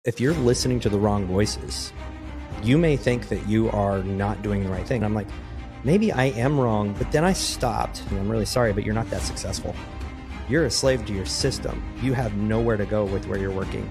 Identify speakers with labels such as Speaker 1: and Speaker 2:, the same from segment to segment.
Speaker 1: If you're listening to the wrong voices, you may think that you are not doing the right thing. I'm like, maybe I am wrong, but then I stopped. And I'm really sorry, but you're not that successful. You're a slave to your system. You have nowhere to go with where you're working.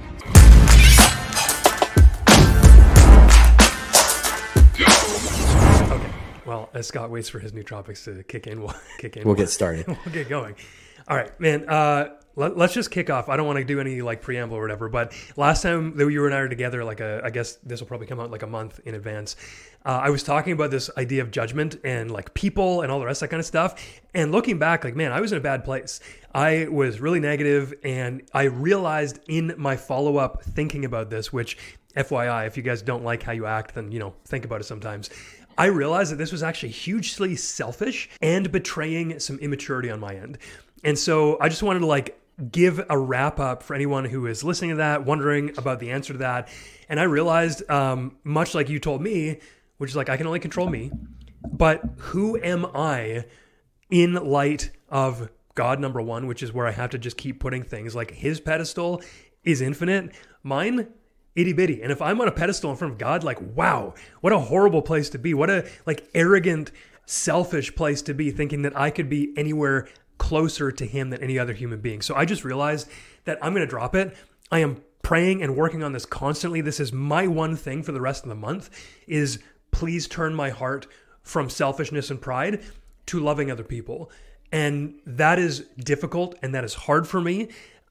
Speaker 2: Okay. Well, as Scott waits for his nootropics to kick in,
Speaker 1: we'll get started.
Speaker 2: We'll get going. All right, man. Let's just kick off. I don't want to do any like preamble or whatever, but last time that you and I were together, I guess this will probably come out like a month in advance. I was talking about this idea of judgment and like people and all the rest of that kind of stuff. And looking back, like, man, I was in a bad place. I was really negative, and I realized in my follow-up thinking about this, which FYI, if you guys don't like how you act, then, think about it sometimes. I realized that this was actually hugely selfish and betraying some immaturity on my end. And so I just wanted to give a wrap up for anyone who is listening to that, wondering about the answer to that. And I realized, much like you told me, which is I can only control me, but who am I in light of God, number one, which is where I have to just keep putting things. Like, his pedestal is infinite. Mine, itty bitty. And if I'm on a pedestal in front of God, wow, what a horrible place to be. What a arrogant, selfish place to be, thinking that I could be anywhere closer to him than any other human being. So I just realized that I'm going to drop it. I am praying and working on this constantly. This is my one thing for the rest of the month is please turn my heart from selfishness and pride to loving other people. And that is difficult and that is hard for me.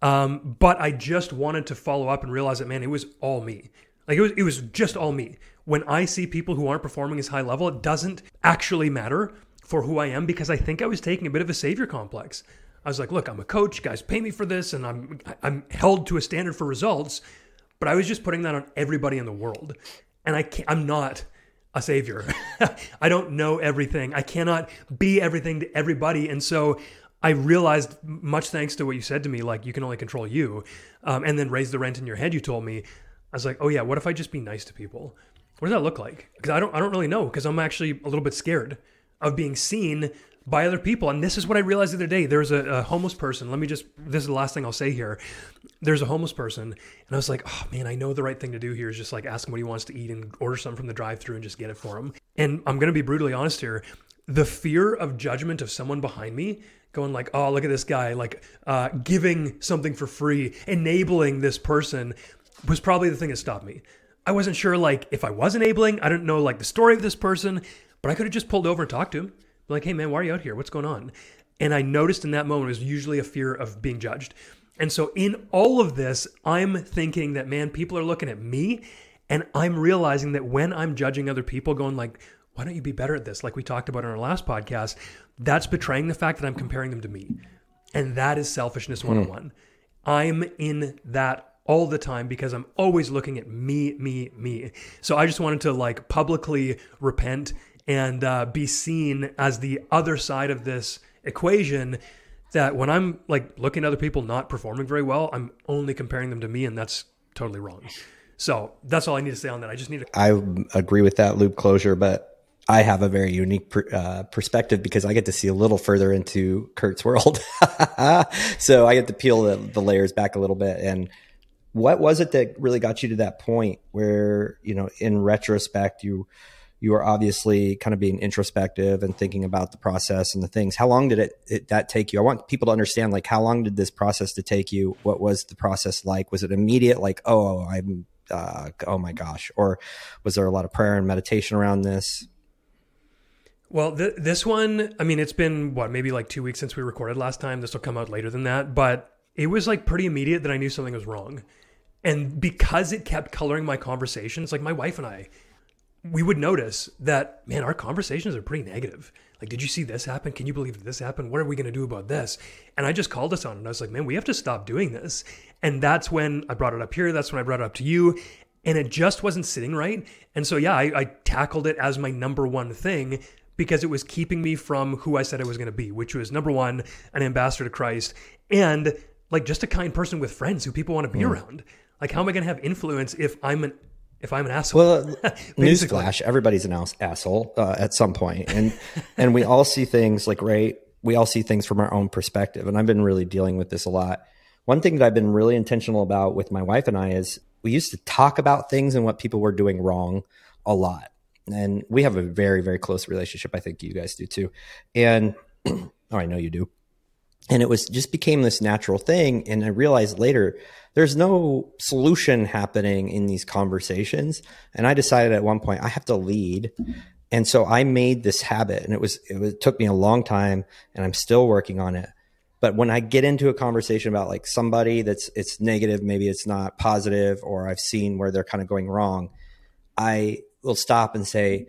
Speaker 2: But I just wanted to follow up and realize that, man, it was all me. It was just all me. When I see people who aren't performing as high level, it doesn't actually matter for who I am, because I think I was taking a bit of a savior complex. I was like, look, I'm a coach, you guys pay me for this, and I'm held to a standard for results, but I was just putting that on everybody in the world. And I'm not a savior. I don't know everything. I cannot be everything to everybody. And so I realized, much thanks to what you said to me, you can only control you, and then raise the rent in your head, you told me. I was like, oh yeah, what if I just be nice to people? What does that look like? Because I don't really know, because I'm actually a little bit scared of being seen by other people. And this is what I realized the other day. There's a homeless person. This is the last thing I'll say here. There's a homeless person. And I was like, oh man, I know the right thing to do here is just ask him what he wants to eat and order something from the drive-thru and just get it for him. And I'm going to be brutally honest here. The fear of judgment of someone behind me going oh, look at this guy, giving something for free, enabling this person, was probably the thing that stopped me. I wasn't sure if I was enabling. I didn't know the story of this person, but I could have just pulled over and talked to him. Hey man, why are you out here? What's going on? And I noticed in that moment it was usually a fear of being judged. And so in all of this, I'm thinking that, man, people are looking at me, and I'm realizing that when I'm judging other people, going why don't you be better at this? Like we talked about in our last podcast, that's betraying the fact that I'm comparing them to me. And that is selfishness 101. I'm in that all the time because I'm always looking at me. So I just wanted to publicly repent and be seen as the other side of this equation, that when I'm looking at other people not performing very well, I'm only comparing them to me, and that's totally wrong. So that's all I need to say on that.
Speaker 1: I agree with that loop closure, but I have a very unique perspective because I get to see a little further into Kurt's world. So I get to peel the layers back a little bit. And what was it that really got you to that point where, in retrospect, you were obviously kind of being introspective and thinking about the process and the things. How long did that take you? I want people to understand, how long did this process to take you? What was the process like? Was it immediate? Oh my gosh. Or was there a lot of prayer and meditation around this?
Speaker 2: Well, this one, it's been maybe 2 weeks since we recorded last time. This will come out later than that, but it was pretty immediate that I knew something was wrong. And because it kept coloring my conversations, my wife and I, we would notice that, man, our conversations are pretty negative. Did you see this happen? Can you believe this happened? What are we going to do about this? And I just called us on it. And I was like, man, we have to stop doing this. And that's when I brought it up here. That's when I brought it up to you. And it just wasn't sitting right. And so, yeah, I tackled it as my number one thing because it was keeping me from who I said I was going to be, which was number one, an ambassador to Christ, and just a kind person with friends who people want to be around. How am I going to have influence if I'm an asshole?
Speaker 1: Well, newsflash, everybody's an asshole at some point. And we all see things we all see things from our own perspective. And I've been really dealing with this a lot. One thing that I've been really intentional about with my wife and I is we used to talk about things and what people were doing wrong a lot. And we have a very, very close relationship. I think you guys do too. And I know you do. And it was just became this natural thing. And I realized later there's no solution happening in these conversations. And I decided at one point I have to lead. And so I made this habit, and it took me a long time, and I'm still working on it. But when I get into a conversation about like somebody it's negative, maybe it's not positive, or I've seen where they're kind of going wrong, I will stop and say,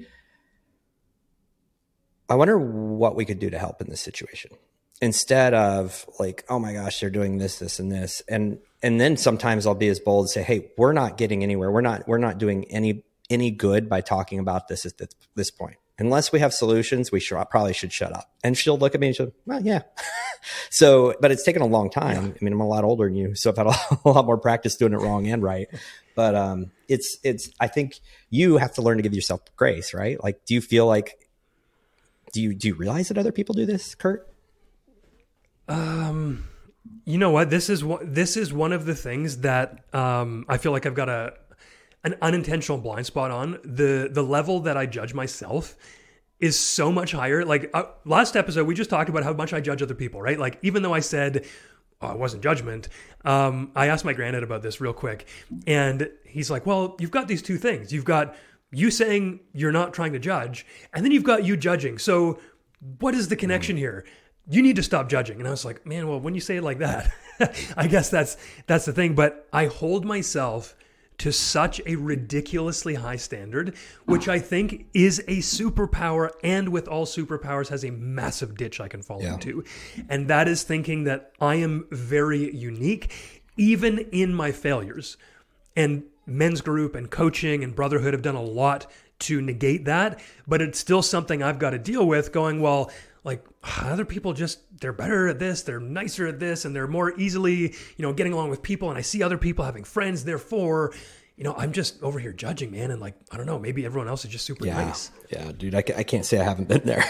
Speaker 1: I wonder what we could do to help in this situation. Instead of like, oh my gosh, they're doing this, this, and this. And then sometimes I'll be as bold and say, hey, we're not getting anywhere. We're not doing any good by talking about this at this point. Unless we have solutions, we probably should shut up. And she'll look at me and she'll, well, yeah. So, but it's taken a long time. Yeah. I mean, I'm a lot older than you, so I've had a lot more practice doing it wrong and right. But I think you have to learn to give yourself grace, right? Like, do you feel like, do you realize that other people do this, Kurt?
Speaker 2: You know what? This is one of the things that I feel like I've got an unintentional blind spot on. The level that I judge myself is so much higher. Like last episode, we just talked about how much I judge other people, right? Like even though I said, oh, it wasn't judgment, I asked my granddad about this real quick, and he's like, well, you've got these two things. You've got you saying you're not trying to judge, and then you've got you judging. So what is the connection here? You need to stop judging. And I was like, man, well, when you say it like that, I guess that's the thing. But I hold myself to such a ridiculously high standard, which I think is a superpower, and with all superpowers has a massive ditch I can fall into. And that is thinking that I am very unique, even in my failures. And men's group and coaching and brotherhood have done a lot to negate that, but it's still something I've got to deal with, going, well, like other people they're better at this, they're nicer at this, and they're more easily, getting along with people. And I see other people having friends. Therefore, I'm just over here judging, man. And like, I don't know, maybe everyone else is just super nice.
Speaker 1: Yeah, dude, I can't say I haven't been there.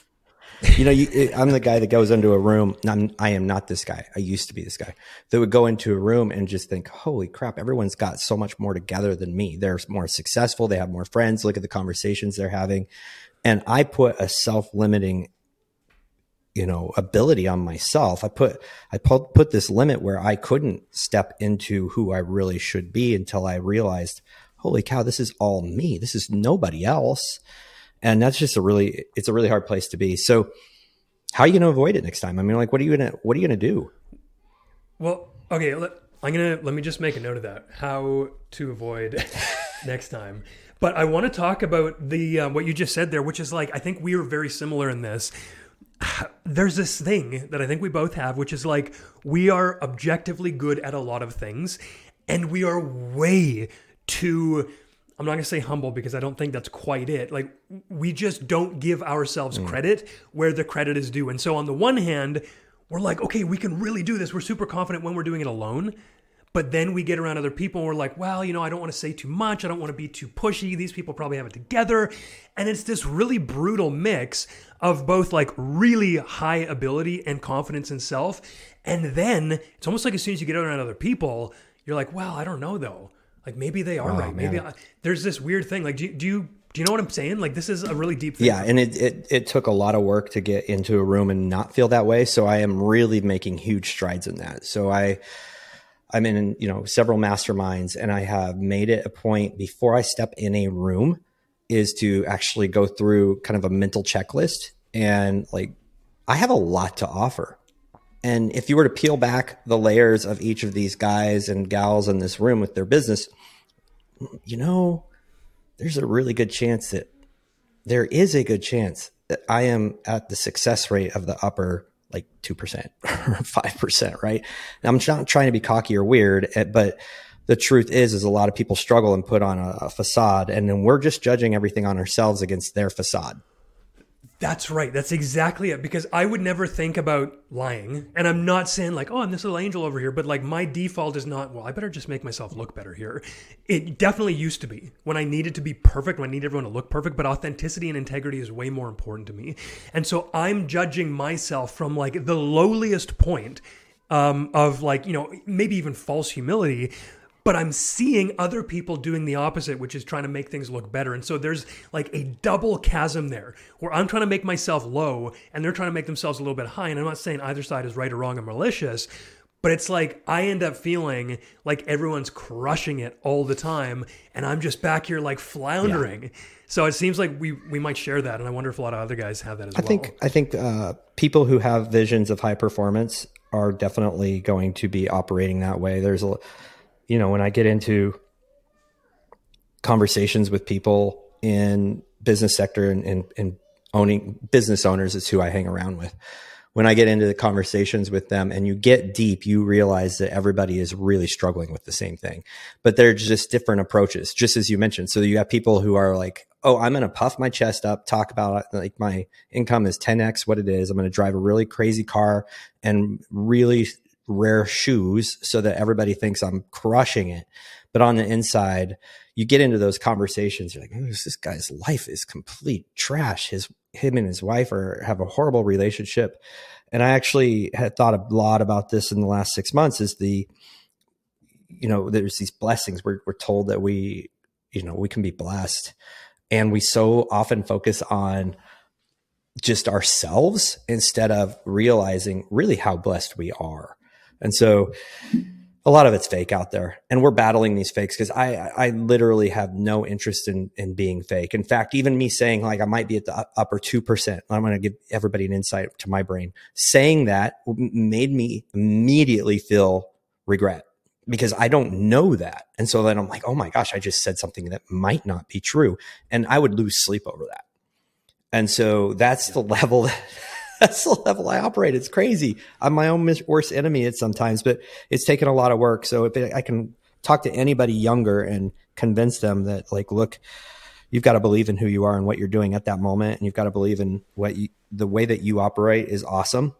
Speaker 1: I'm the guy that goes into a room. I am not this guy. I used to be this guy that would go into a room and just think, holy crap, everyone's got so much more together than me. They're more successful. They have more friends. Look at the conversations they're having. And I put a self-limiting ability on myself. I put this limit where I couldn't step into who I really should be until I realized, holy cow, this is all me. This is nobody else. And that's just it's a really hard place to be. So how are you going to avoid it next time? I mean, like, what are you going to do?
Speaker 2: Well, okay. Let me just make a note of that. How to avoid next time. But I want to talk about the, what you just said there, which is like, I think we are very similar in this. There's this thing that I think we both have, which is like, we are objectively good at a lot of things, and we are way too, I'm not going to say humble, because I don't think that's quite it. Like, we just don't give ourselves credit where the credit is due. And so on the one hand, we're like, okay, we can really do this. We're super confident when we're doing it alone. But then we get around other people and we're like, well, I don't want to say too much. I don't want to be too pushy. These people probably have it together. And it's this really brutal mix of both like really high ability and confidence in self. And then it's almost like as soon as you get around other people, you're like, well, I don't know though. Like maybe they are right. Maybe there's this weird thing. Like, do you know what I'm saying? Like, this is a really deep thing.
Speaker 1: Yeah. And it took a lot of work to get into a room and not feel that way. So I am really making huge strides in that. So I'm in, several masterminds, and I have made it a point before I step in a room is to actually go through kind of a mental checklist. And like, I have a lot to offer. And if you were to peel back the layers of each of these guys and gals in this room with their business, there's a really good chance that I am at the success rate of the upper like 2% or 5%, right? And I'm not trying to be cocky or weird, but the truth is a lot of people struggle and put on a facade, and then we're just judging everything on ourselves against their facade.
Speaker 2: That's right. That's exactly it. Because I would never think about lying. And I'm not saying like, oh, I'm this little angel over here. But like my default is not, well, I better just make myself look better here. It definitely used to be when I needed to be perfect, when I need everyone to look perfect. But authenticity and integrity is way more important to me. And so I'm judging myself from like the lowliest point of like, maybe even false humility. but I'm seeing other people doing the opposite, which is trying to make things look better. And so there's like a double chasm there where I'm trying to make myself low and they're trying to make themselves a little bit high. And I'm not saying either side is right or wrong or malicious, but it's like I end up feeling like everyone's crushing it all the time and I'm just back here like floundering. Yeah. So it seems like we might share that. And I wonder if a lot of other guys have that as well.
Speaker 1: I think people who have visions of high performance are definitely going to be operating that way. There's when I get into conversations with people in business sector and owning business owners is who I hang around with. When I get into the conversations with them and you get deep, you realize that everybody is really struggling with the same thing, but they're just different approaches, just as you mentioned. So you have people who are like, oh, I'm going to puff my chest up, talk about like my income is 10x what it is. I'm going to drive a really crazy car and really rare shoes so that everybody thinks I'm crushing it. But on the inside, you get into those conversations. You're like, oh, this guy's life is complete trash. Him and his wife have a horrible relationship. And I actually had thought a lot about this in the last 6 months is there's these blessings. We're told that we can be blessed. And we so often focus on just ourselves instead of realizing really how blessed we are. And so a lot of it's fake out there, and we're battling these fakes because I literally have no interest in being fake. In fact, even me saying like I might be at the upper 2%, I'm going to give everybody an insight to my brain. Saying that made me immediately feel regret because I don't know that. And so then I'm like, oh my gosh, I just said something that might not be true. And I would lose sleep over that. And so that's the level that's the level I operate. It's crazy. I'm my own worst enemy at sometimes, but it's taken a lot of work. So if I can talk to anybody younger and convince them that like, look, you've got to believe in who you are and what you're doing at that moment. And you've got to believe in the way that you operate is awesome.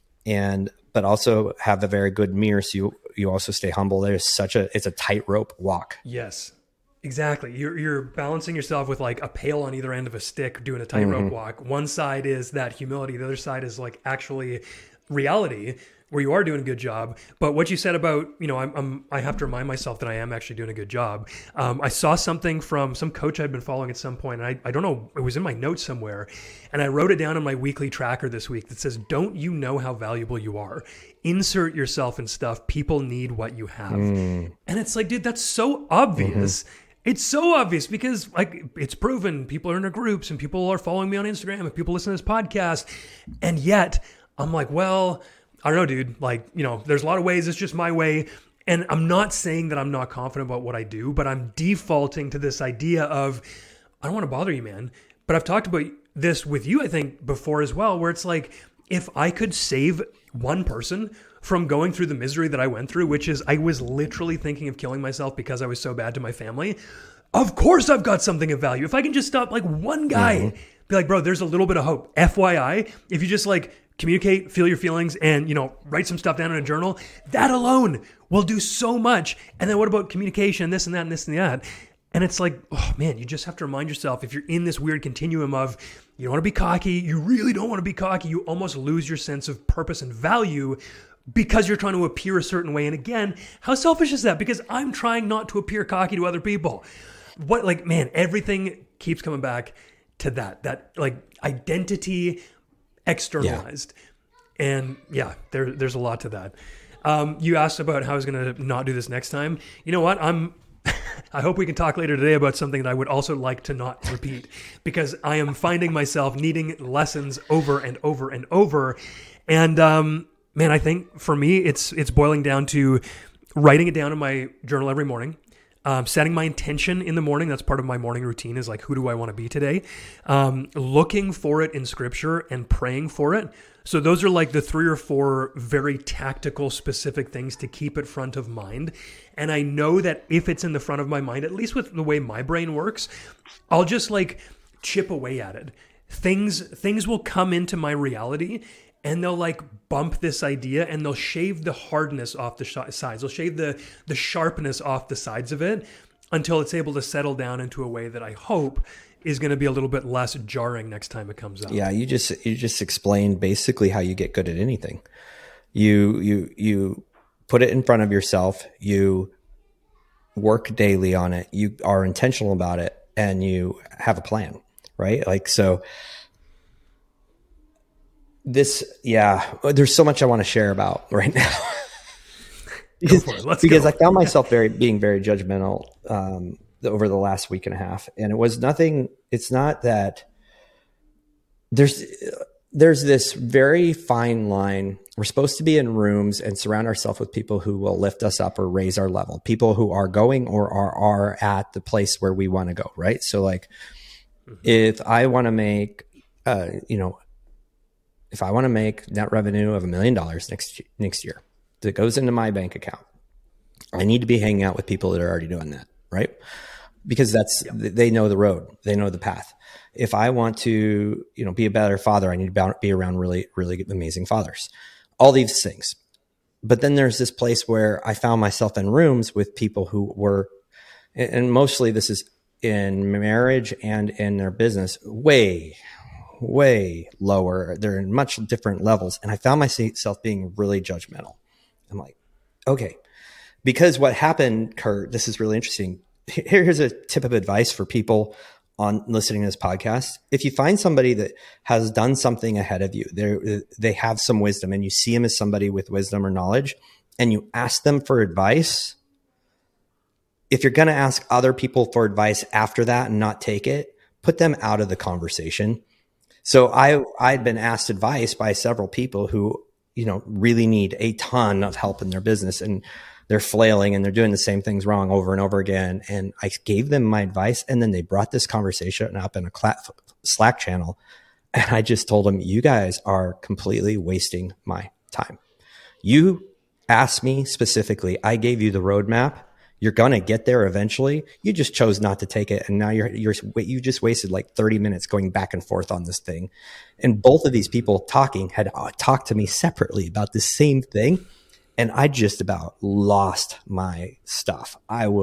Speaker 1: But also have a very good mirror. So you also stay humble. It's a tightrope walk.
Speaker 2: Yes. Exactly. You're balancing yourself with like a pail on either end of a stick doing a tightrope walk. One side is that humility. The other side is like actually reality where you are doing a good job. But what you said about, I have to remind myself that I am actually doing a good job. I saw something from some coach I'd been following at some point, and I don't know, it was in my notes somewhere. And I wrote it down in my weekly tracker this week that says, don't you know how valuable you are? Insert yourself in stuff. People need what you have. And it's like, dude, that's so obvious. It's so obvious because like it's proven people are in their groups and people are following me on Instagram and people listen to this podcast. And yet I'm like, well, I don't know, dude, like, there's a lot of ways. It's just my way. And I'm not saying that I'm not confident about what I do, but I'm defaulting to this idea of, I don't want to bother you, man. But I've talked about this with you, I think, before as well, where it's like, if I could save one person from going through the misery that I went through, which is I was literally thinking of killing myself because I was so bad to my family. Of course I've got something of value. If I can just stop like one guy, be like, bro, there's a little bit of hope. FYI, if you just like communicate, feel your feelings and, write some stuff down in a journal, that alone will do so much. And then what about communication, this and that and this and that? And it's like, oh man, you just have to remind yourself if you're in this weird continuum of you don't want to be cocky, you really don't want to be cocky, you almost lose your sense of purpose and value because you're trying to appear a certain way. And again, how selfish is that? Because I'm trying not to appear cocky to other people. Everything keeps coming back to that like identity externalized. Yeah. And yeah, there's a lot to that. You asked about how I was going to not do this next time. You know what? I hope we can talk later today about something that I would also like to not repeat because I am finding myself needing lessons over and over and over. And, man, I think for me, it's boiling down to writing it down in my journal every morning, setting my intention in the morning. That's part of my morning routine is like, who do I want to be today? Looking for it in scripture and praying for it. So those are like the 3 or 4 very tactical, specific things to keep it front of mind. And I know that if it's in the front of my mind, at least with the way my brain works, I'll just like chip away at it. Things will come into my reality and they'll like bump this idea and they'll shave the hardness off the sides. They'll shave the sharpness off the sides of it until it's able to settle down into a way that I hope is going to be a little bit less jarring next time it comes up.
Speaker 1: Yeah, you just explained basically how you get good at anything. You put it in front of yourself, you work daily on it, you are intentional about it, and you have a plan, right? Like, so there's so much I want to share about right now. because I found myself being very judgmental over the last week and a half, and it was nothing. It's not that there's this very fine line. We're supposed to be in rooms and surround ourselves with people who will lift us up or raise our level, people who are going or are at the place where we want to go, right? So like, if I want to make, if I want to make net revenue of $1 million next year that goes into my bank account, I need to be hanging out with people that are already doing that, right? Because they know the road, they know the path. If I want to, be a better father, I need to be around really, really amazing fathers, all these things. But then there's this place where I found myself in rooms with people who were, and mostly this is in marriage and in their business, way lower. They're in much different levels. And I found myself being really judgmental. I'm like, okay, because what happened, Kurt, this is really interesting. Here's a tip of advice for people on listening to this podcast. If you find somebody that has done something ahead of you, they have some wisdom, and you see them as somebody with wisdom or knowledge, and you ask them for advice, if you're going to ask other people for advice after that and not take it, put them out of the conversation. So I'd been asked advice by several people who, really need a ton of help in their business, and they're flailing and they're doing the same things wrong over and over again. And I gave them my advice, and then they brought this conversation up in a Slack channel. And I just told them, you guys are completely wasting my time. You asked me specifically, I gave you the roadmap. You're going to get there eventually. You just chose not to take it. And now you just wasted like 30 minutes going back and forth on this thing. And both of these people talking had talked to me separately about the same thing. And I just about lost my stuff.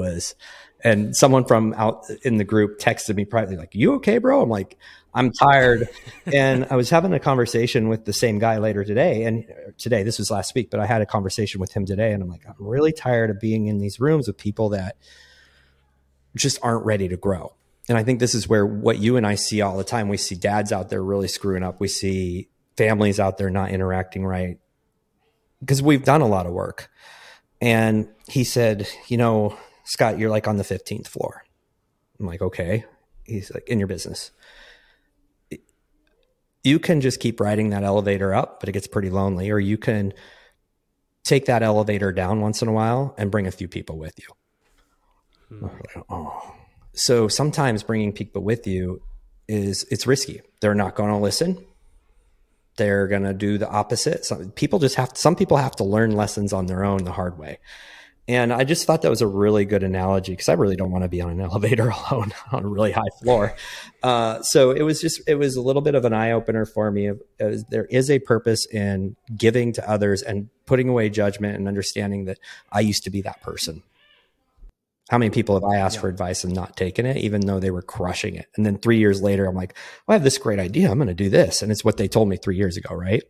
Speaker 1: And someone from out in the group texted me privately, like, you okay, bro? I'm like, I'm tired. And I was having a conversation with the same guy later today. And today, this was last week, but I had a conversation with him today. And I'm like, I'm really tired of being in these rooms with people that just aren't ready to grow. And I think this is where what you and I see all the time. We see dads out there really screwing up. We see families out there not interacting right, because we've done a lot of work. And he said, Scott, you're like on the 15th floor. I'm like, okay. He's like, in your business, you can just keep riding that elevator up, but it gets pretty lonely. Or you can take that elevator down once in a while and bring a few people with you. So sometimes bringing people with you it's risky. They're not going to listen. They're going to do the opposite. Some people have to learn lessons on their own the hard way. And I just thought that was a really good analogy, because I really don't want to be on an elevator alone on a really high floor. So it was a little bit of an eye opener for me. There is a purpose in giving to others and putting away judgment and understanding that I used to be that person. How many people have I asked for advice and not taken it, even though they were crushing it? And then 3 years later, I'm like, well, I have this great idea. I'm going to do this. And it's what they told me 3 years ago, right?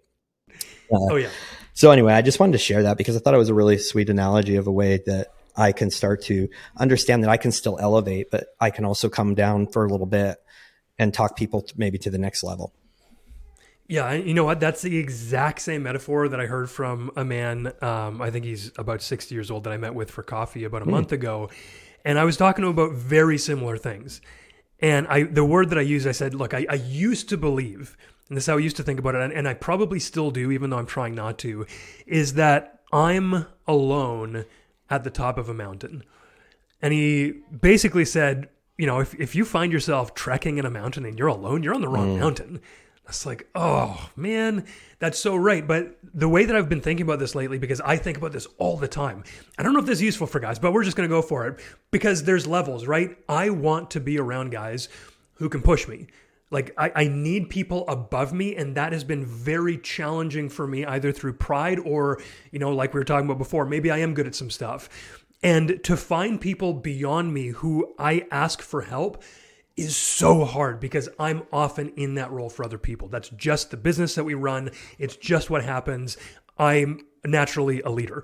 Speaker 1: So anyway, I just wanted to share that because I thought it was a really sweet analogy of a way that I can start to understand that I can still elevate, but I can also come down for a little bit and talk people maybe to the next level.
Speaker 2: Yeah, you know what? That's the exact same metaphor that I heard from a man, I think he's about 60 years old, that I met with for coffee about a month ago. And I was talking to him about very similar things. And the word that I used, I said, look, I used to believe, and this is how I used to think about it, and I probably still do, even though I'm trying not to, is that I'm alone at the top of a mountain. And he basically said, if you find yourself trekking in a mountain and you're alone, you're on the wrong mountain. It's like, oh man, that's so right. But the way that I've been thinking about this lately, because I think about this all the time, I don't know if this is useful for guys, but we're just going to go for it because there's levels, right? I want to be around guys who can push me. Like I need people above me. And that has been very challenging for me, either through pride or, like we were talking about before, maybe I am good at some stuff. And to find people beyond me who I ask for help is so hard because I'm often in that role for other people. That's just the business that we run. It's just what happens. I'm naturally a leader.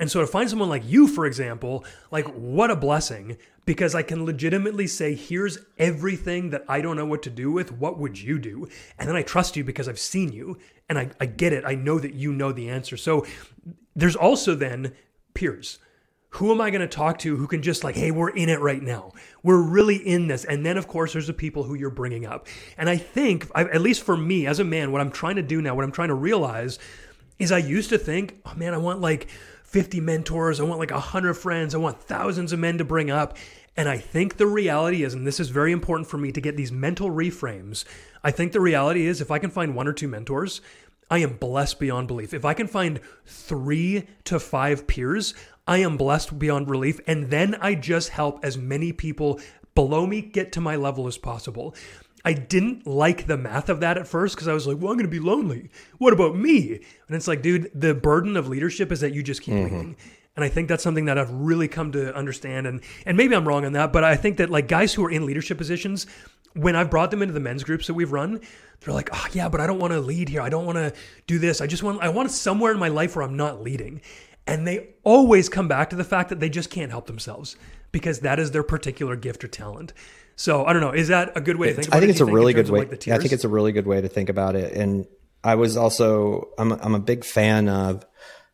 Speaker 2: And so to find someone like you, for example, like what a blessing, because I can legitimately say, here's everything that I don't know what to do with. What would you do? And then I trust you because I've seen you and I get it. I know that you know the answer. So there's also then peers. Who am I going to talk to who can just like, hey, we're in it right now. We're really in this. And then, of course, there's the people who you're bringing up. And I think, at least for me as a man, what I'm trying to do now, what I'm trying to realize is I used to think, oh man, I want like 50 mentors. I want like 100 friends. I want thousands of men to bring up. And I think the reality is, and this is very important for me to get these mental reframes, I think the reality is if I can find 1 or 2 mentors, I am blessed beyond belief. If I can find 3 to 5 peers, I am blessed beyond belief. And then I just help as many people below me get to my level as possible. I didn't like the math of that at first because I was like, well, I'm going to be lonely. What about me? And it's like, dude, the burden of leadership is that you just keep leading. And I think that's something that I've really come to understand. And maybe I'm wrong on that, but I think that like guys who are in leadership positions, when I've brought them into the men's groups that we've run, they're like, oh yeah, but I don't want to lead here. I don't want to do this. I want somewhere in my life where I'm not leading. And they always come back to the fact that they just can't help themselves because that is their particular gift or talent. So I don't know. Is that a good way to think about it?
Speaker 1: I think it's a really good way.
Speaker 2: Like
Speaker 1: I think it's a really good way to think about it. And I was also, I'm a big fan of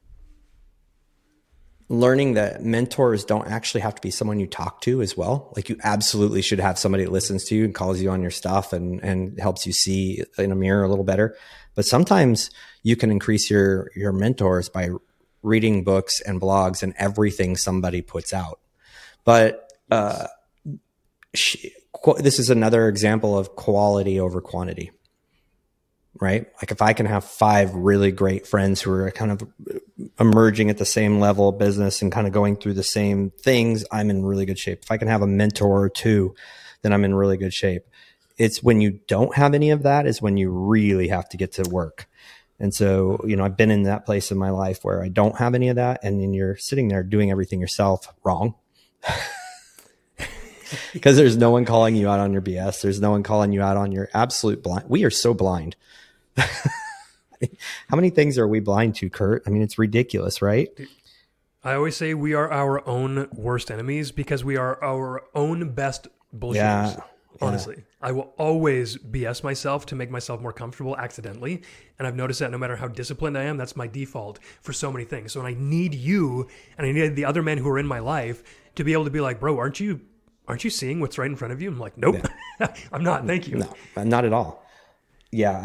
Speaker 1: learning that mentors don't actually have to be someone you talk to as well. Like you absolutely should have somebody that listens to you and calls you on your stuff and helps you see in a mirror a little better. But sometimes you can increase your mentors by reading books and blogs and everything somebody puts out. But this is another example of quality over quantity, right? Like if I can have 5 really great friends who are kind of emerging at the same level of business and kind of going through the same things, I'm in really good shape. If I can have a mentor or 2, then I'm in really good shape. It's when you don't have any of that is when you really have to get to work. And so, I've been in that place in my life where I don't have any of that. And then you're sitting there doing everything yourself wrong. Because there's no one calling you out on your BS. There's no one calling you out on your absolute blind. We are so blind. How many things are we blind to, Kurt? I mean, it's ridiculous, right?
Speaker 2: I always say we are our own worst enemies because we are our own best bullshitters.
Speaker 1: Yeah.
Speaker 2: Honestly, I will always BS myself to make myself more comfortable accidentally. And I've noticed that no matter how disciplined I am, that's my default for so many things. So when I need you and I need the other men who are in my life to be able to be like, bro, aren't you seeing what's right in front of you? I'm like, nope, yeah. I'm not. Thank you.
Speaker 1: No, not at all. Yeah.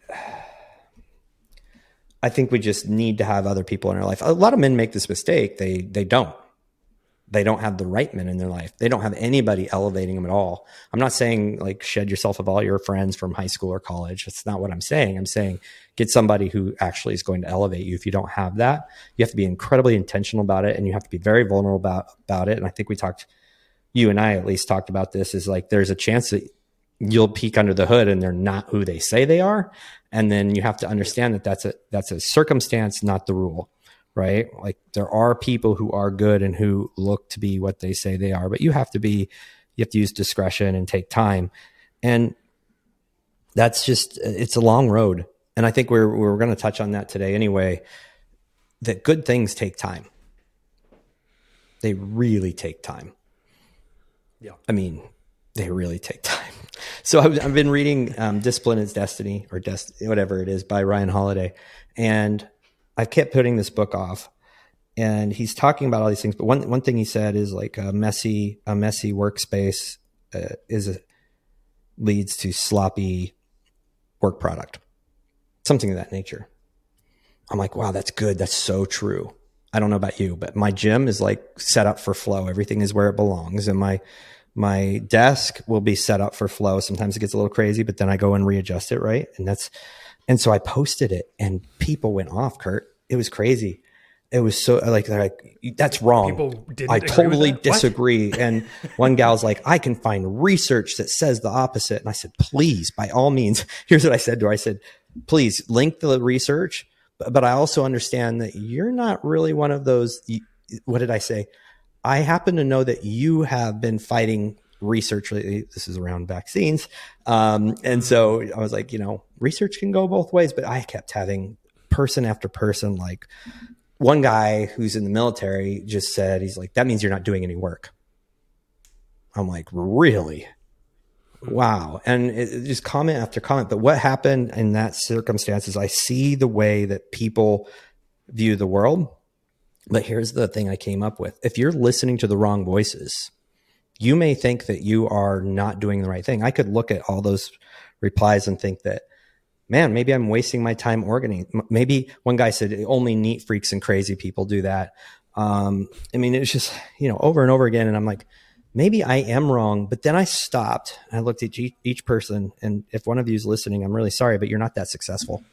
Speaker 1: I think we just need to have other people in our life. A lot of men make this mistake. They don't have the right men in their life. They don't have anybody elevating them at all. I'm not saying like shed yourself of all your friends from high school or college. That's not what I'm saying. I'm saying get somebody who actually is going to elevate you. If you don't have that, you have to be incredibly intentional about it and you have to be very vulnerable about it. And I think you and I at least talked about this is like, there's a chance that you'll peek under the hood and they're not who they say they are. And then you have to understand that that's a circumstance, not the rule. Right? Like there are people who are good and who look to be what they say they are, but you have to use discretion and take time. And that's it's a long road. And I think we're going to touch on that today anyway, that good things take time. They really take time.
Speaker 2: Yeah. I
Speaker 1: mean, they really take time. So I've been reading Discipline is Destiny or whatever it is by Ryan Holiday. And I kept putting this book off and he's talking about all these things. But one thing he said is like a messy workspace leads to sloppy work product, something of that nature. I'm like, wow, that's good. That's so true. I don't know about you, but my gym is like set up for flow. Everything is where it belongs. And my desk will be set up for flow. Sometimes it gets a little crazy, but then I go and readjust it. Right. And so I posted it and people went off, Kurt. It was crazy. It was so like, that's wrong. I totally disagree. And one gal's like, I can find research that says the opposite. And I said, please, by all means, here's what I said to her. I said, please link the research. But I also understand that you're not really one of those. What did I say? I happen to know that you have been fighting research lately. This is around vaccines. And so I was like, research can go both ways, but I kept having person after person like, one guy who's in the military just said, he's like, that means you're not doing any work. I'm like, really? Wow. And it just comment after comment. But what happened in that circumstance is I see the way that people view the world. But here's the thing I came up with. If you're listening to the wrong voices, you may think that you are not doing the right thing. I could look at all those replies and think that, man, maybe I'm wasting my time organizing. Maybe one guy said only neat freaks and crazy people do that. I mean, it's just, over and over again. And I'm like, maybe I am wrong. But then I stopped and I looked at each person. And if one of you is listening, I'm really sorry, but you're not that successful.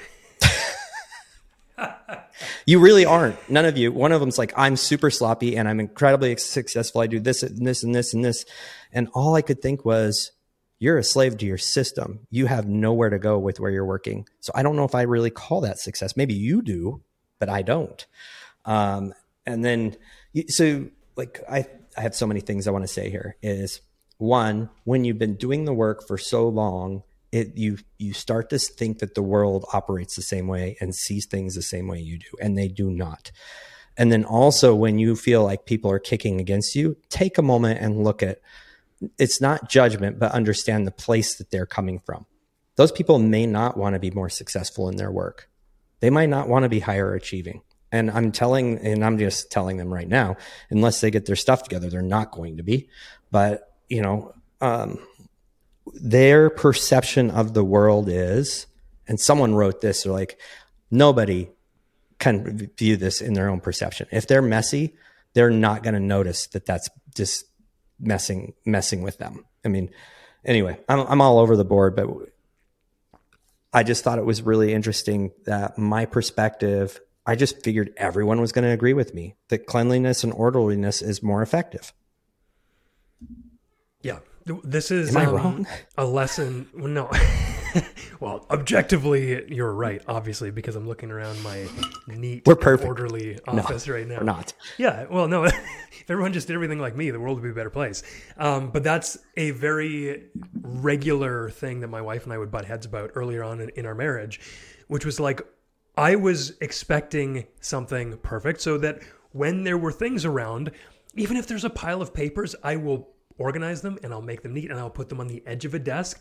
Speaker 1: You really aren't. None of you. One of them's like, I'm super sloppy and I'm incredibly successful. I do this and this and this and this. And all I could think was, you're a slave to your system. You have nowhere to go with where you're working. So I don't know if I really call that success. Maybe you do, but I don't. And then, so like, I have so many things I want to say here is, one, when you've been doing the work for so long, you start to think that the world operates the same way and sees things the same way you do, and they do not. And then also when you feel like people are kicking against you, take a moment and look at, it's not judgment, but understand the place that they're coming from. Those people may not want to be more successful in their work. They might not want to be higher achieving. And I'm just telling them right now, unless they get their stuff together, they're not going to be. But, their perception of the world is, and someone wrote this, they're like, nobody can view this in their own perception. If they're messy, they're not going to notice that that's just messing with them. I mean, anyway, I'm all over the board, but I just thought it was really interesting that my perspective, I just figured everyone was going to agree with me that cleanliness and orderliness is more effective.
Speaker 2: Yeah. This is
Speaker 1: Am I wrong?
Speaker 2: A lesson. Well, no. Well, objectively, you're right, obviously, because I'm looking around my neat, orderly office right now.
Speaker 1: We're not.
Speaker 2: Yeah, well, no. If everyone just did everything like me, the world would be a better place. But that's a very regular thing that my wife and I would butt heads about earlier on in our marriage, which was like, I was expecting something perfect so that when there were things around, even if there's a pile of papers, I will organize them and I'll make them neat and I'll put them on the edge of a desk.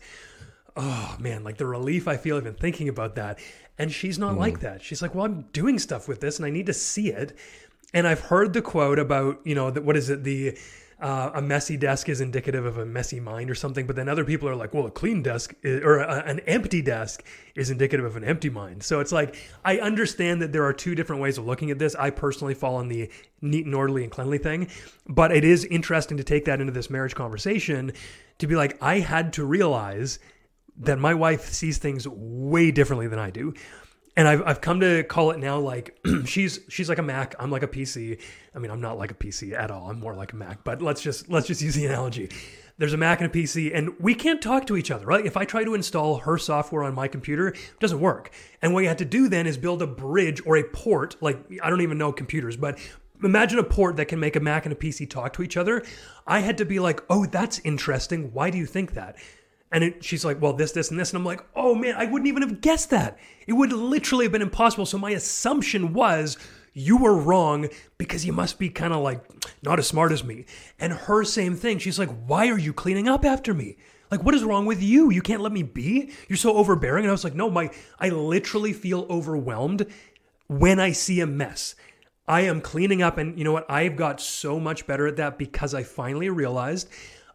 Speaker 2: Oh man, like the relief I feel even thinking about that. And she's not like that. She's like, well, I'm doing stuff with this and I need to see it. And I've heard the quote about, what is it? A messy desk is indicative of a messy mind or something. But then other people are like, well, a clean desk an empty desk is indicative of an empty mind. So it's like, I understand that there are two different ways of looking at this. I personally fall on the neat and orderly and cleanly thing, but it is interesting to take that into this marriage conversation to be like, I had to realize that my wife sees things way differently than I do. And I've come to call it now like she's like a Mac, I'm like a PC. I mean, I'm not like a PC at all. I'm more like a Mac, but let's just use the analogy. There's a Mac and a PC and we can't talk to each other, right? If I try to install her software on my computer, it doesn't work. And what you have to do then is build a bridge or a port, like I don't even know computers, but imagine a port that can make a Mac and a PC talk to each other. I had to be like, oh, that's interesting. Why do you think that? And she's like, well, this, and this. And I'm like, oh man, I wouldn't even have guessed that. It would literally have been impossible. So my assumption was you were wrong because you must be kind of like not as smart as me. And her same thing. She's like, why are you cleaning up after me? Like, what is wrong with you? You can't let me be? You're so overbearing. And I was like, no, I literally feel overwhelmed when I see a mess. I am cleaning up. And you know what? I've got so much better at that because I finally realized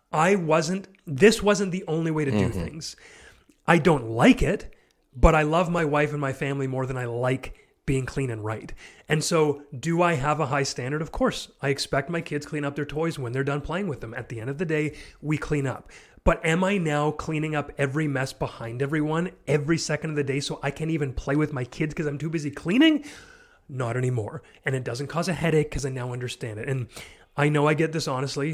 Speaker 2: this wasn't the only way to do things. I don't like it, but I love my wife and my family more than I like being clean and right. And so do I have a high standard? Of course. I expect my kids clean up their toys when they're done playing with them. At the end of the day, we clean up. But am I now cleaning up every mess behind everyone every second of the day so I can't even play with my kids because I'm too busy cleaning? Not anymore. And it doesn't cause a headache because I now understand it. And I know I get this honestly.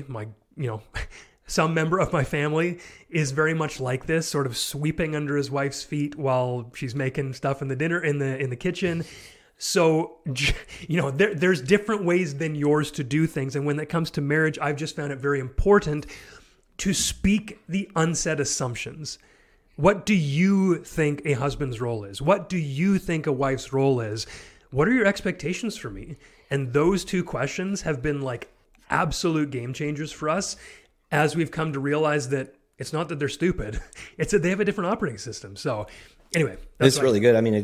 Speaker 2: Some member of my family is very much like this, sort of sweeping under his wife's feet while she's making stuff in the kitchen. So, there's different ways than yours to do things. And when it comes to marriage, I've just found it very important to speak the unsaid assumptions. What do you think a husband's role is? What do you think a wife's role is? what are your expectations for me? And those two questions have been like absolute game changers for us as we've come to realize that it's not that they're stupid. It's that they have a different operating system. So anyway,
Speaker 1: it's really good. I mean,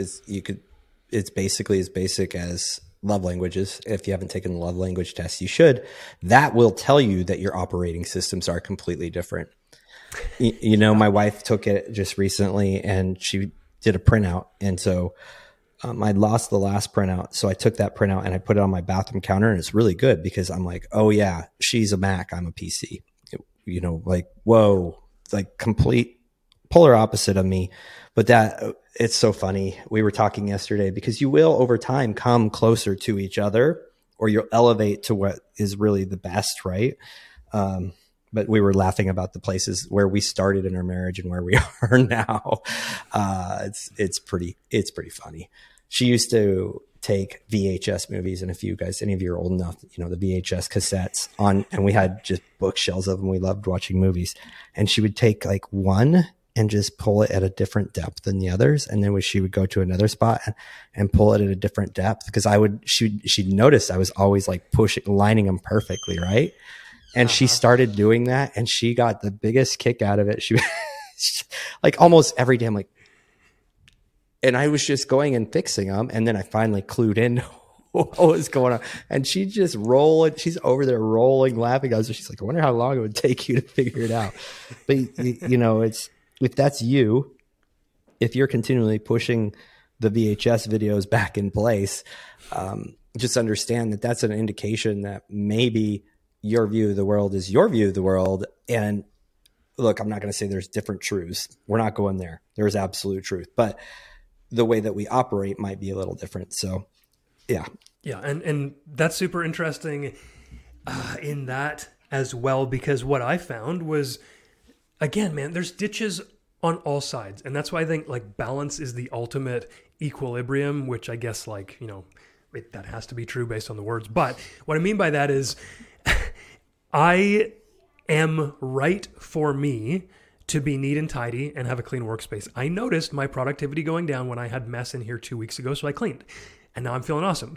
Speaker 1: it's basically as basic as love languages. If you haven't taken the love language test, you should. That will tell you that your operating systems are completely different. You know, my wife took it just recently and she did a printout. And so I'd lost the last printout. So I took that printout and I put it on my bathroom counter, and it's really good because I'm like, oh yeah, she's a Mac, I'm a PC. You know, like, whoa, like complete polar opposite of me. But that, it's so funny. We were talking yesterday because you will over time come closer to each other, or you'll elevate to what is really the best, right? But we were laughing about the places where we started in our marriage and where we are now. It's pretty funny. She used to take VHS movies, and if you guys, any of you are old enough, you know, the VHS cassettes on, and we had just bookshelves of them. We loved watching movies, and she would take like one and just pull it at a different depth than the others. And then she would go to another spot and pull it at a different depth, because she'd notice I was always like lining them perfectly. Right. And she started doing that, and she got the biggest kick out of it. She like almost every day I'm like, and I was just going and fixing them. And then I finally clued in what was going on. And she just she's over there rolling, laughing. She's like, I wonder how long it would take you to figure it out. But you know, if that's you, if you're continually pushing the VHS videos back in place, just understand that that's an indication that maybe your view of the world is your view of the world. And look, I'm not going to say there's different truths. We're not going there. There's absolute truth, but the way that we operate might be a little different. So yeah.
Speaker 2: Yeah. And that's super interesting in that as well, because what I found was, again, man, there's ditches on all sides. And that's why I think like balance is the ultimate equilibrium, which I guess like, you know, that has to be true based on the words. But what I mean by that is I am right for me to be neat and tidy and have a clean workspace. I noticed my productivity going down when I had mess in here 2 weeks ago, so I cleaned. And now I'm feeling awesome.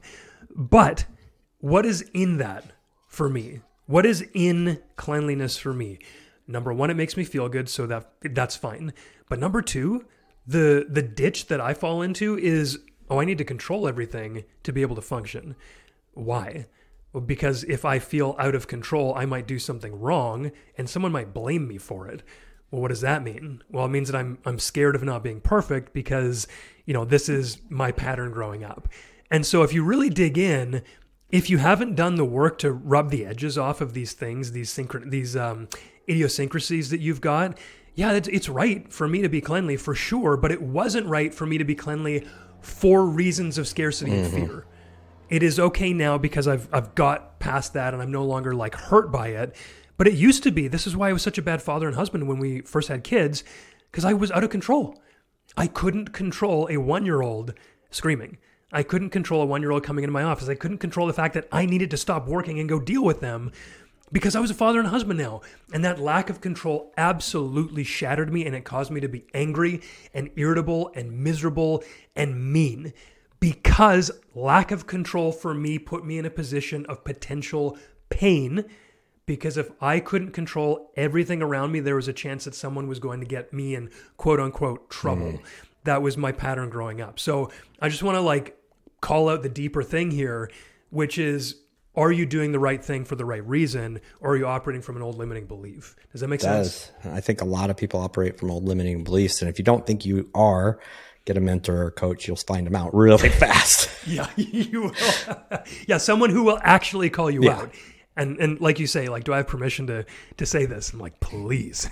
Speaker 2: But what is in that for me? What is in cleanliness for me? Number one, it makes me feel good, so that's fine. But number two, the ditch that I fall into is, I need to control everything to be able to function. Why? Well, because if I feel out of control, I might do something wrong and someone might blame me for it. Well, what does that mean? Well, it means that I'm scared of not being perfect because, you know, this is my pattern growing up. And so if you really dig in, if you haven't done the work to rub the edges off of these things, these idiosyncrasies that you've got, yeah, it's right for me to be cleanly for sure, but it wasn't right for me to be cleanly for reasons of scarcity and fear. It is okay now because I've got past that and I'm no longer like hurt by it. But it used to be, this is why I was such a bad father and husband when we first had kids, because I was out of control. I couldn't control a 1-year-old screaming. I couldn't control a 1-year-old coming into my office. I couldn't control the fact that I needed to stop working and go deal with them because I was a father and husband now. And that lack of control absolutely shattered me, and it caused me to be angry and irritable and miserable and mean, because lack of control for me put me in a position of potential pain. Because if I couldn't control everything around me, there was a chance that someone was going to get me in quote unquote trouble. That was my pattern growing up. So I just want to like call out the deeper thing here, which is, are you doing the right thing for the right reason, or are you operating from an old limiting belief? Does that make sense?
Speaker 1: I think a lot of people operate from old limiting beliefs. And if you don't think you are, get a mentor or a coach, you'll find them out really fast.
Speaker 2: Yeah, you will. Yeah, someone who will actually call you out. And like you say, like, do I have permission to say this? I'm like, please.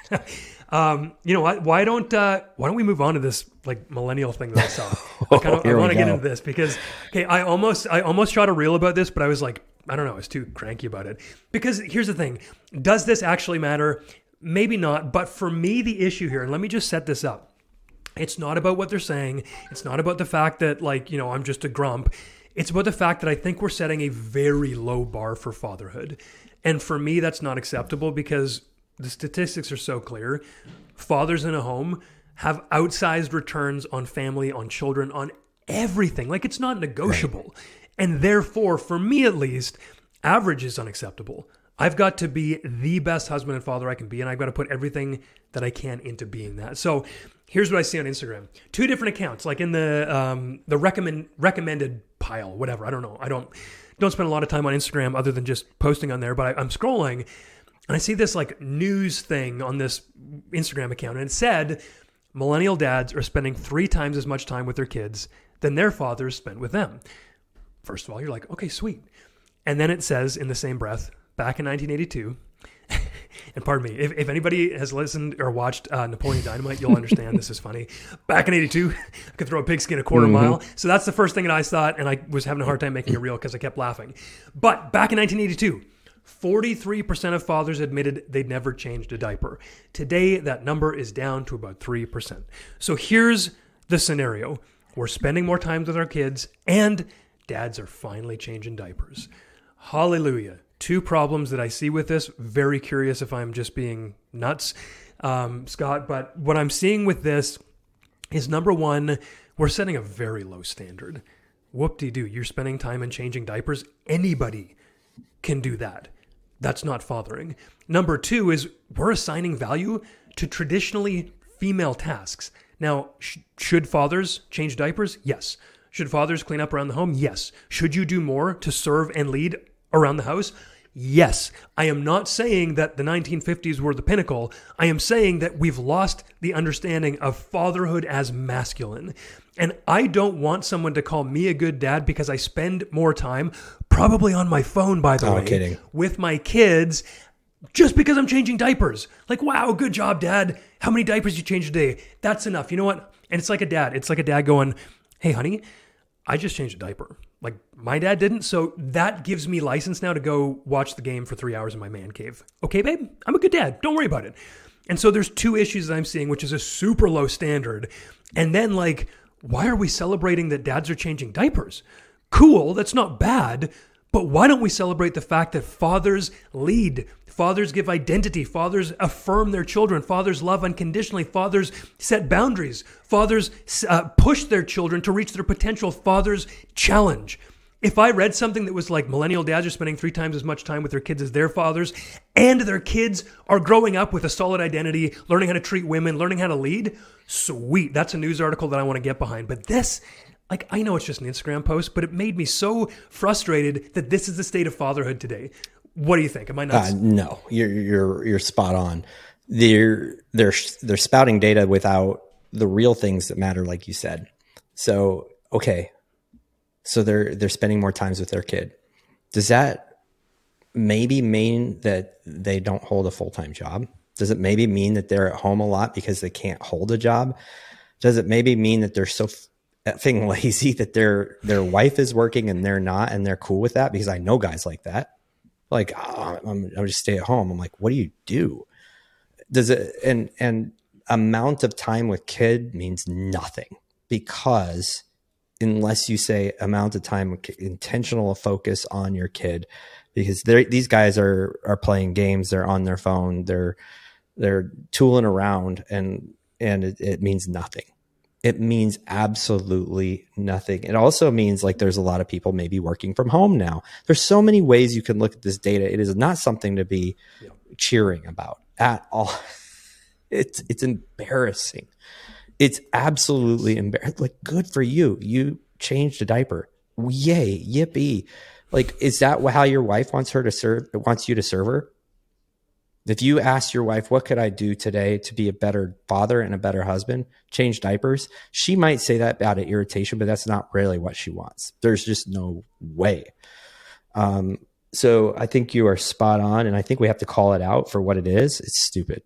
Speaker 2: You know what? Why don't we move on to this like millennial thing that I saw? I want to get into this because, okay, I almost shot a reel about this, but I was like, I don't know, I was too cranky about it. Because here's the thing: does this actually matter? Maybe not. But for me, the issue here, and let me just set this up. It's not about what they're saying. It's not about the fact that, like, you know, I'm just a grump. It's about the fact that I think we're setting a very low bar for fatherhood. And for me, that's not acceptable because the statistics are so clear. Fathers in a home have outsized returns on family, on children, on everything. Like, it's not negotiable. Right. And therefore, for me at least, average is unacceptable. I've got to be the best husband and father I can be, and I've got to put everything that I can into being that. So here's what I see on Instagram. 2 different accounts, like in the recommended pile, whatever. I don't know. I don't spend a lot of time on Instagram other than just posting on there, but I'm scrolling, and I see this like news thing on this Instagram account, and it said millennial dads are spending 3 times as much time with their kids than their fathers spent with them. First of all, you're like, okay, sweet. And then it says in the same breath, back in 1982, and pardon me, if anybody has listened or watched Napoleon Dynamite, you'll understand this is funny. Back in 82, I could throw a pigskin a quarter mile. So that's the first thing that I thought, and I was having a hard time making it real because I kept laughing. But back in 1982, 43% of fathers admitted they'd never changed a diaper. Today, that number is down to about 3%. So here's the scenario. We're spending more time with our kids, and dads are finally changing diapers. Hallelujah. 2 problems that I see with this. Very curious if I'm just being nuts, Scott. But what I'm seeing with this is, number one, we're setting a very low standard. Whoop-de-doo. You're spending time in changing diapers. Anybody can do that. That's not fathering. Number 2 is we're assigning value to traditionally female tasks. Now, should fathers change diapers? Yes. Should fathers clean up around the home? Yes. Should you do more to serve and lead around the house? Yes. I am not saying that the 1950s were the pinnacle. I am saying that we've lost the understanding of fatherhood as masculine. And I don't want someone to call me a good dad because I spend more time, probably on my phone, by the way, with my kids, just because I'm changing diapers. Like, wow, good job, Dad. How many diapers you change a day? That's enough. You know what? And it's like a dad. It's like a dad going, hey, honey, I just changed a diaper. Like, my dad didn't, so that gives me license now to go watch the game for 3 hours in my man cave. Okay, babe? I'm a good dad. Don't worry about it. And so there's 2 issues that I'm seeing, which is a super low standard. And then, like, why are we celebrating that dads are changing diapers? Cool, that's not bad, but why don't we celebrate the fact that fathers lead? Fathers give identity. Fathers affirm their children. Fathers love unconditionally. Fathers set boundaries. Fathers push their children to reach their potential. Fathers challenge. If I read something that was like millennial dads are spending 3 times as much time with their kids as their fathers, and their kids are growing up with a solid identity, learning how to treat women, learning how to lead, sweet. That's a news article that I want to get behind. But this, like, I know it's just an Instagram post, but it made me so frustrated that this is the state of fatherhood today. What do you think? Am I nuts?
Speaker 1: No, you're spot on. They're spouting data without the real things that matter, like you said. So, okay. So they're spending more times with their kid. Does that maybe mean that they don't hold a full-time job? Does it maybe mean that they're at home a lot because they can't hold a job? Does it maybe mean that they're so effing lazy that their wife is working and they're not, and they're cool with that? Because I know guys like that. Like, oh, I'm just stay at home. I'm like, what do you do? Does it, and amount of time with kid means nothing, because unless you say amount of time, intentional focus on your kid, because these guys are playing games. They're on their phone. They're tooling around, and it means nothing. It means absolutely nothing. It also means, like, there's a lot of people maybe working from home now. There's so many ways you can look at this data. It is not something to be cheering about at all. It's embarrassing. It's absolutely embarrassing. Like, good for you. You changed a diaper. Yay, yippee. Like, is that how your wife wants you to serve her? If you ask your wife, what could I do today to be a better father and a better husband? Change diapers. She might say that out of irritation, but that's not really what she wants. There's just no way. So I think you are spot on, and I think we have to call it out for what it is. It's stupid.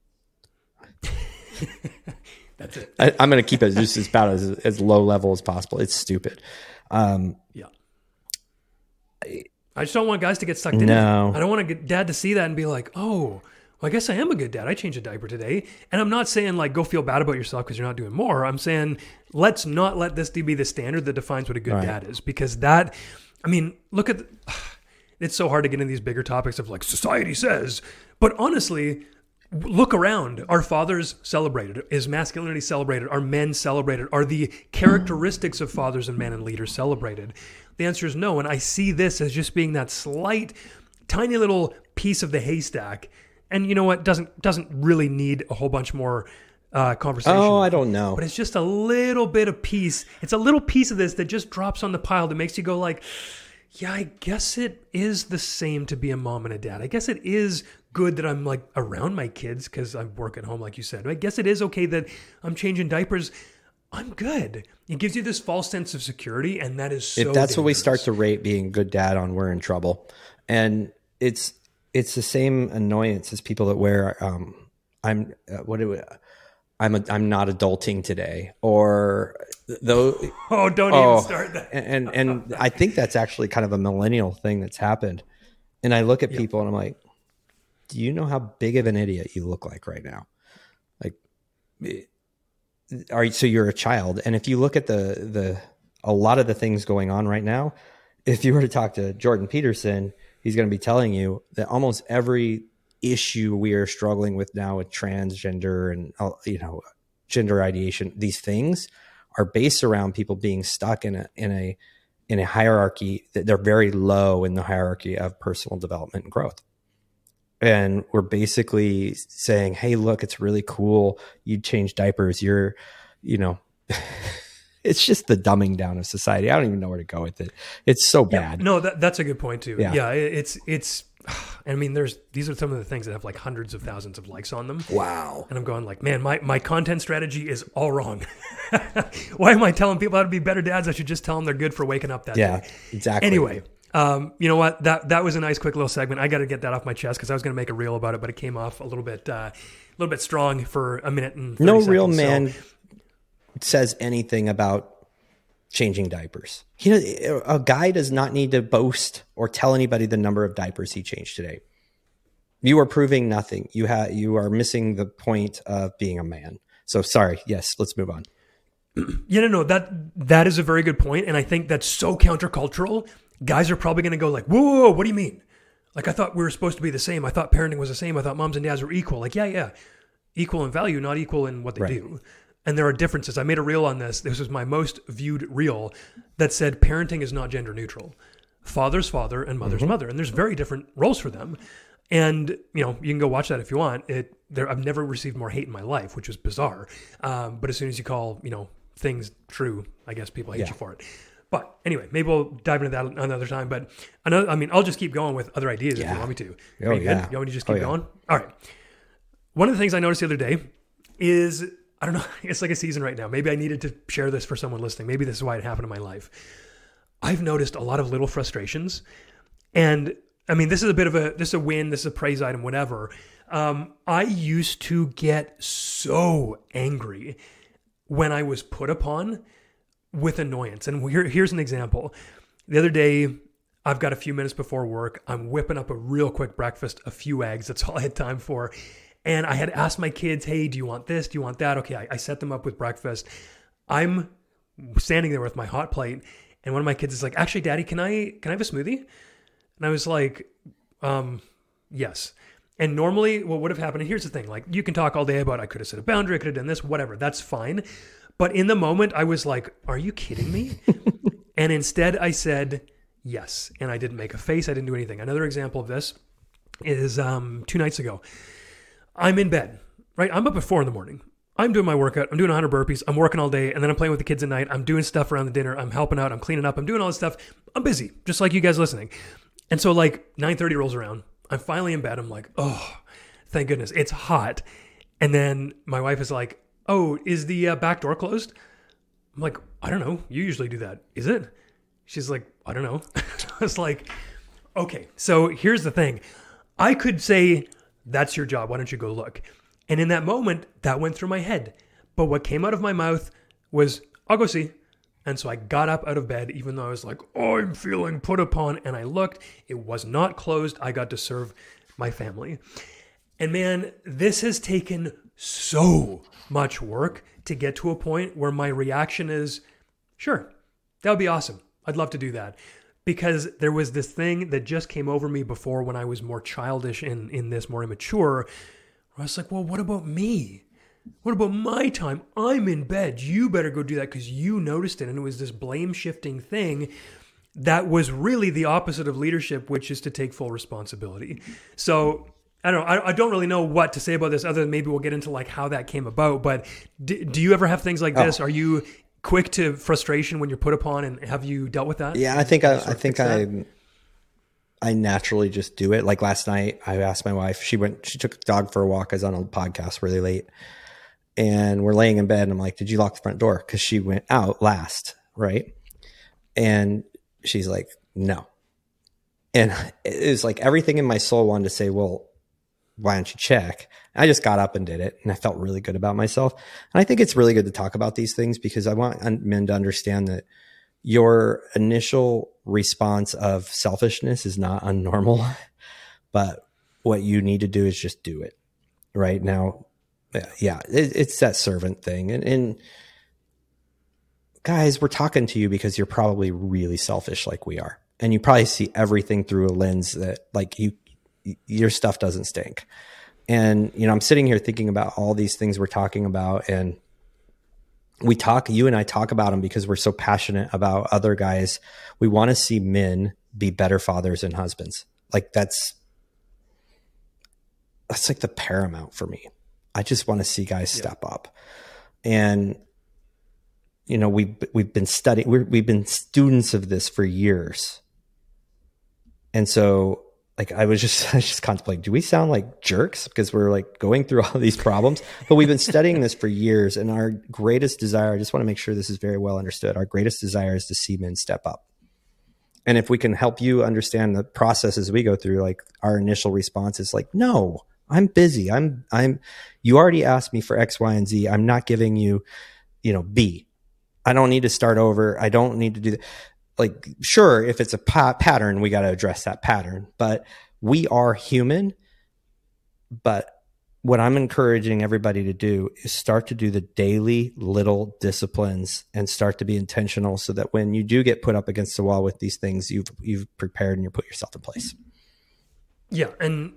Speaker 2: That's it.
Speaker 1: I'm going to keep it just about as low level as possible. It's stupid.
Speaker 2: Yeah. I just don't want guys to get sucked in.
Speaker 1: No.
Speaker 2: I don't want dad to see that and be like, oh, well, I guess I am a good dad. I changed a diaper today. And I'm not saying, like, go feel bad about yourself because you're not doing more. I'm saying, let's not let this be the standard that defines what a good dad is. Because that, I mean, look at, it's so hard to get into these bigger topics of, like, society says. But honestly, Look around. Are fathers celebrated? Is masculinity celebrated? Are men celebrated? Are the characteristics of fathers and men and leaders celebrated? The answer is no. And I see this as just being that slight, tiny little piece of the haystack. And you know what? Doesn't really need a whole bunch more conversation.
Speaker 1: Oh, I don't know.
Speaker 2: But it's just a little bit of piece. It's a little piece of this that just drops on the pile that makes you go like, yeah, I guess it is the same to be a mom and a dad. I guess it is good that I'm like around my kids because I work at home, like you said. I guess it is okay that I'm changing diapers. I'm good. It gives you this false sense of security, and that is so
Speaker 1: if that's
Speaker 2: dangerous.
Speaker 1: what we start to rate being a good dad on, we're in trouble. And it's the same annoyance as people that wear I'm not adulting today, or though.
Speaker 2: Oh, don't even start that.
Speaker 1: And I think that's actually kind of a millennial thing that's happened. And I look at people and I'm like, do you know how big of an idiot you look like right now? Like, so you're a child. And if you look at a lot of the things going on right now, if you were to talk to Jordan Peterson, he's going to be telling you that almost every issue we are struggling with now with transgender and, gender ideation, these things are based around people being stuck in a hierarchy that they're very low in the hierarchy of personal development and growth. And we're basically saying, hey, look, it's really cool. You change diapers. You're, it's just the dumbing down of society. I don't even know where to go with it. It's so bad.
Speaker 2: No, that's a good point too.
Speaker 1: Yeah.
Speaker 2: It's, I mean, these are some of the things that have like hundreds of thousands of likes on them.
Speaker 1: Wow.
Speaker 2: And I'm going like, man, my content strategy is all wrong. Why am I telling people how to be better dads? I should just tell them they're good for waking up that day.
Speaker 1: Exactly.
Speaker 2: Anyway, you know what? That was a nice, quick little segment. I got to get that off my chest because I was going to make a reel about it, but it came off a little bit strong for a minute and 30
Speaker 1: no
Speaker 2: seconds.
Speaker 1: real man says anything about changing diapers. A guy does not need to boast or tell anybody the number of diapers he changed today. You are proving nothing. You are missing the point of being a man. So sorry. Yes, let's move on.
Speaker 2: Yeah, no, that is a very good point, and I think that's so countercultural. Guys are probably going to go like, whoa, what do you mean? Like, I thought we were supposed to be the same. I thought parenting was the same. I thought moms and dads were equal. Like, yeah. Equal in value, not equal in what they do. And there are differences. I made a reel on this. This was my most viewed reel that said parenting is not gender neutral. Father's father and mother's mother. And there's very different roles for them. And, you can go watch that if you want. I've never received more hate in my life, which is bizarre. But as soon as you call, things true, I guess people hate you for it. But anyway, maybe we'll dive into that another time. But I'll just keep going with other ideas if you want me to.
Speaker 1: Oh,
Speaker 2: you good? You want me to just keep going? All right. One of the things I noticed the other day is, I don't know, it's like a season right now. Maybe I needed to share this for someone listening. Maybe this is why it happened in my life. I've noticed a lot of little frustrations. And I mean, this is a win, this is a praise item, whatever. I used to get so angry when I was put upon with annoyance. And here's an example. The other day, I've got a few minutes before work. I'm whipping up a real quick breakfast, a few eggs. That's all I had time for. And I had asked my kids, hey, do you want this? Do you want that? Okay, I set them up with breakfast. I'm standing there with my hot plate. And one of my kids is like, actually, Daddy, can I have a smoothie? And I was like, yes. And normally what would have happened, and here's the thing, like you can talk all day about, I could have set a boundary, I could have done this, whatever, that's fine. But in the moment I was like, are you kidding me? And instead I said, yes. And I didn't make a face. I didn't do anything. Another example of this is 2 nights ago. I'm in bed, right? I'm up at 4 a.m. I'm doing my workout. I'm doing 100 burpees. I'm working all day. And then I'm playing with the kids at night. I'm doing stuff around the dinner. I'm helping out. I'm cleaning up. I'm doing all this stuff. I'm busy, just like you guys listening. And so like 9:30 rolls around. I'm finally in bed. I'm like, oh, thank goodness. It's hot. And then my wife is like, oh, is the back door closed? I'm like, I don't know. You usually do that. Is it? She's like, I don't know. I was like, okay. So here's the thing. I could say, that's your job. Why don't you go look? And in that moment, that went through my head. But what came out of my mouth was, I'll go see. And so I got up out of bed, even though I was like, oh, I'm feeling put upon. And I looked. It was not closed. I got to serve my family. And man, this has taken so much work to get to a point where my reaction is, sure, that would be awesome. I'd love to do that. Because there was this thing that just came over me before when I was more childish in this, more immature, I was like, well, what about me? What about my time? I'm in bed. You better go do that because you noticed it. And it was this blame shifting thing that was really the opposite of leadership, which is to take full responsibility. So I don't know. I don't really know what to say about this other than maybe we'll get into like how that came about. But do you ever have things like this? Are you quick to frustration when you're put upon, and have you dealt with that?
Speaker 1: Yeah, I think I naturally just do it. Like last night, I asked my wife, she took the dog for a walk. I was on a podcast really late and we're laying in bed and I'm like, did you lock the front door? Cause she went out last. Right. And she's like, no. And it was like everything in my soul wanted to say, well, why don't you check? And I just got up and did it. And I felt really good about myself. And I think it's really good to talk about these things because I want men to understand that your initial response of selfishness is not unnormal, but what you need to do is just do it right now. Yeah. It's that servant thing. And guys, we're talking to you because you're probably really selfish like we are. And you probably see everything through a lens that like your stuff doesn't stink. And, I'm sitting here thinking about all these things we're talking about, and you and I talk about them because we're so passionate about other guys. We want to see men be better fathers and husbands. Like that's like the paramount for me. I just want to see guys step up. And, we've been studying, we've been students of this for years. And so like, I was just contemplating, do we sound like jerks because we're like going through all these problems? But we've been studying this for years. And our greatest desire, I just want to make sure this is very well understood. Our greatest desire is to see men step up. And if we can help you understand the processes we go through, like our initial response is like, no, I'm busy. You already asked me for X, Y, and Z. I'm not giving you, B. I don't need to start over. I don't need to do that. Like, sure, if it's a pattern, we got to address that pattern, but we are human. But what I'm encouraging everybody to do is start to do the daily little disciplines and start to be intentional so that when you do get put up against the wall with these things, you've prepared and you put yourself in place.
Speaker 2: Yeah. And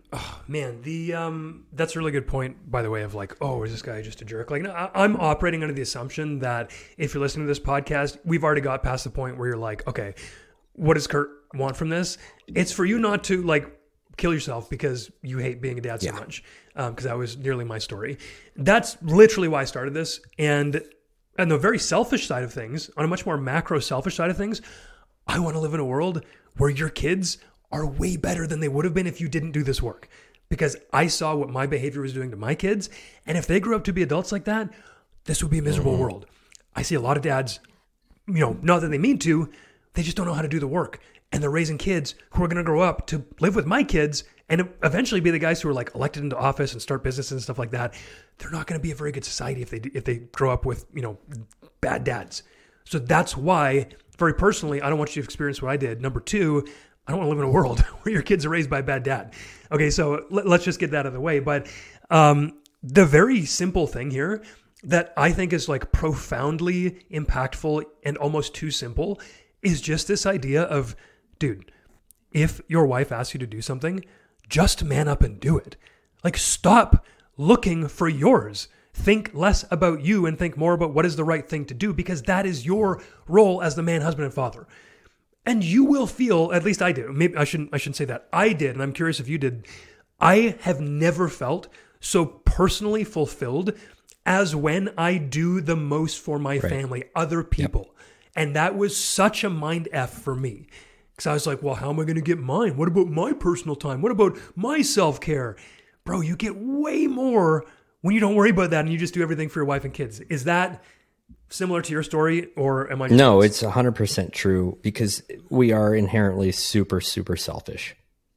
Speaker 2: that's a really good point, by the way, of like, oh, is this guy just a jerk? Like, no, I'm operating under the assumption that if you're listening to this podcast, we've already got past the point where you're like, okay, what does Kurt want from this? It's for you not to like kill yourself because you hate being a dad so much. Because that was nearly my story. That's literally why I started this. And on the very selfish side of things, on a much more macro selfish side of things, I want to live in a world where your kids are way better than they would have been if you didn't do this work. Because I saw what my behavior was doing to my kids. And if they grew up to be adults like that, this would be a miserable world. I see a lot of dads, not that they mean to, they just don't know how to do the work. And they're raising kids who are going to grow up to live with my kids and eventually be the guys who are like elected into office and start businesses and stuff like that. They're not going to be a very good society if they grow up with, bad dads. So that's why, very personally, I don't want you to experience what I did. Number two, I don't want to live in a world where your kids are raised by a bad dad. Okay, so let's just get that out of the way. But the very simple thing here that I think is like profoundly impactful and almost too simple is just this idea of, dude, if your wife asks you to do something, just man up and do it. Like, stop looking for yours. Think less about you and think more about what is the right thing to do, because that is your role as the man, husband, and father. And you will feel, at least I do, maybe I shouldn't say that. I did, and I'm curious if you did. I have never felt so personally fulfilled as when I do the most for my family, other people. Yep. And that was such a mind F for me. Because I was like, well, how am I going to get mine? What about my personal time? What about my self-care? Bro, you get way more when you don't worry about that and you just do everything for your wife and kids. Is that similar to your story, or am I?
Speaker 1: No, it's 100% true, because we are inherently super, super selfish.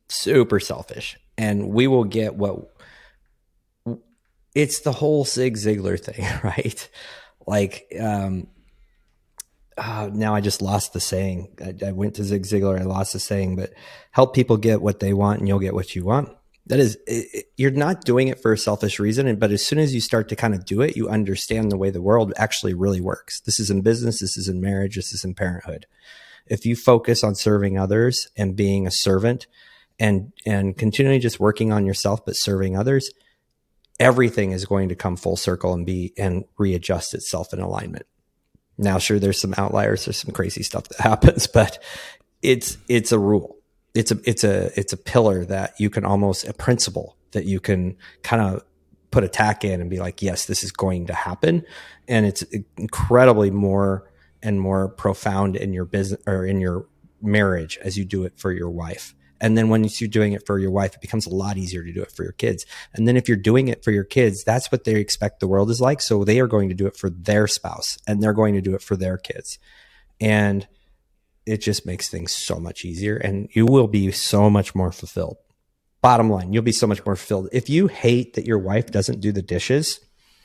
Speaker 1: And we will get it's the whole Zig Ziglar thing, right? Like, now I just lost the saying. I went to Zig Ziglar, I lost the saying, but help people get what they want and you'll get what you want. That is, you're not doing it for a selfish reason, but as soon as you start to kind of do it, you understand the way the world actually really works. This is in business, this is in marriage, this is in parenthood. If you focus on serving others and being a servant and continually just working on yourself but serving others, everything is going to come full circle and readjust itself in alignment. Now, sure, there's some outliers, there's some crazy stuff that happens, but it's a rule. It's a pillar that you can almost, a principle that you can kind of put a tack in and be like, yes, this is going to happen. And it's incredibly more and more profound in your business or in your marriage as you do it for your wife. And then when you're doing it for your wife, it becomes a lot easier to do it for your kids. And then if you're doing it for your kids, that's what they expect the world is like. So they are going to do it for their spouse and they're going to do it for their kids. And it just makes things so much easier and you will be so much more fulfilled. Bottom line, you'll be so much more fulfilled. If you hate that your wife doesn't do the dishes,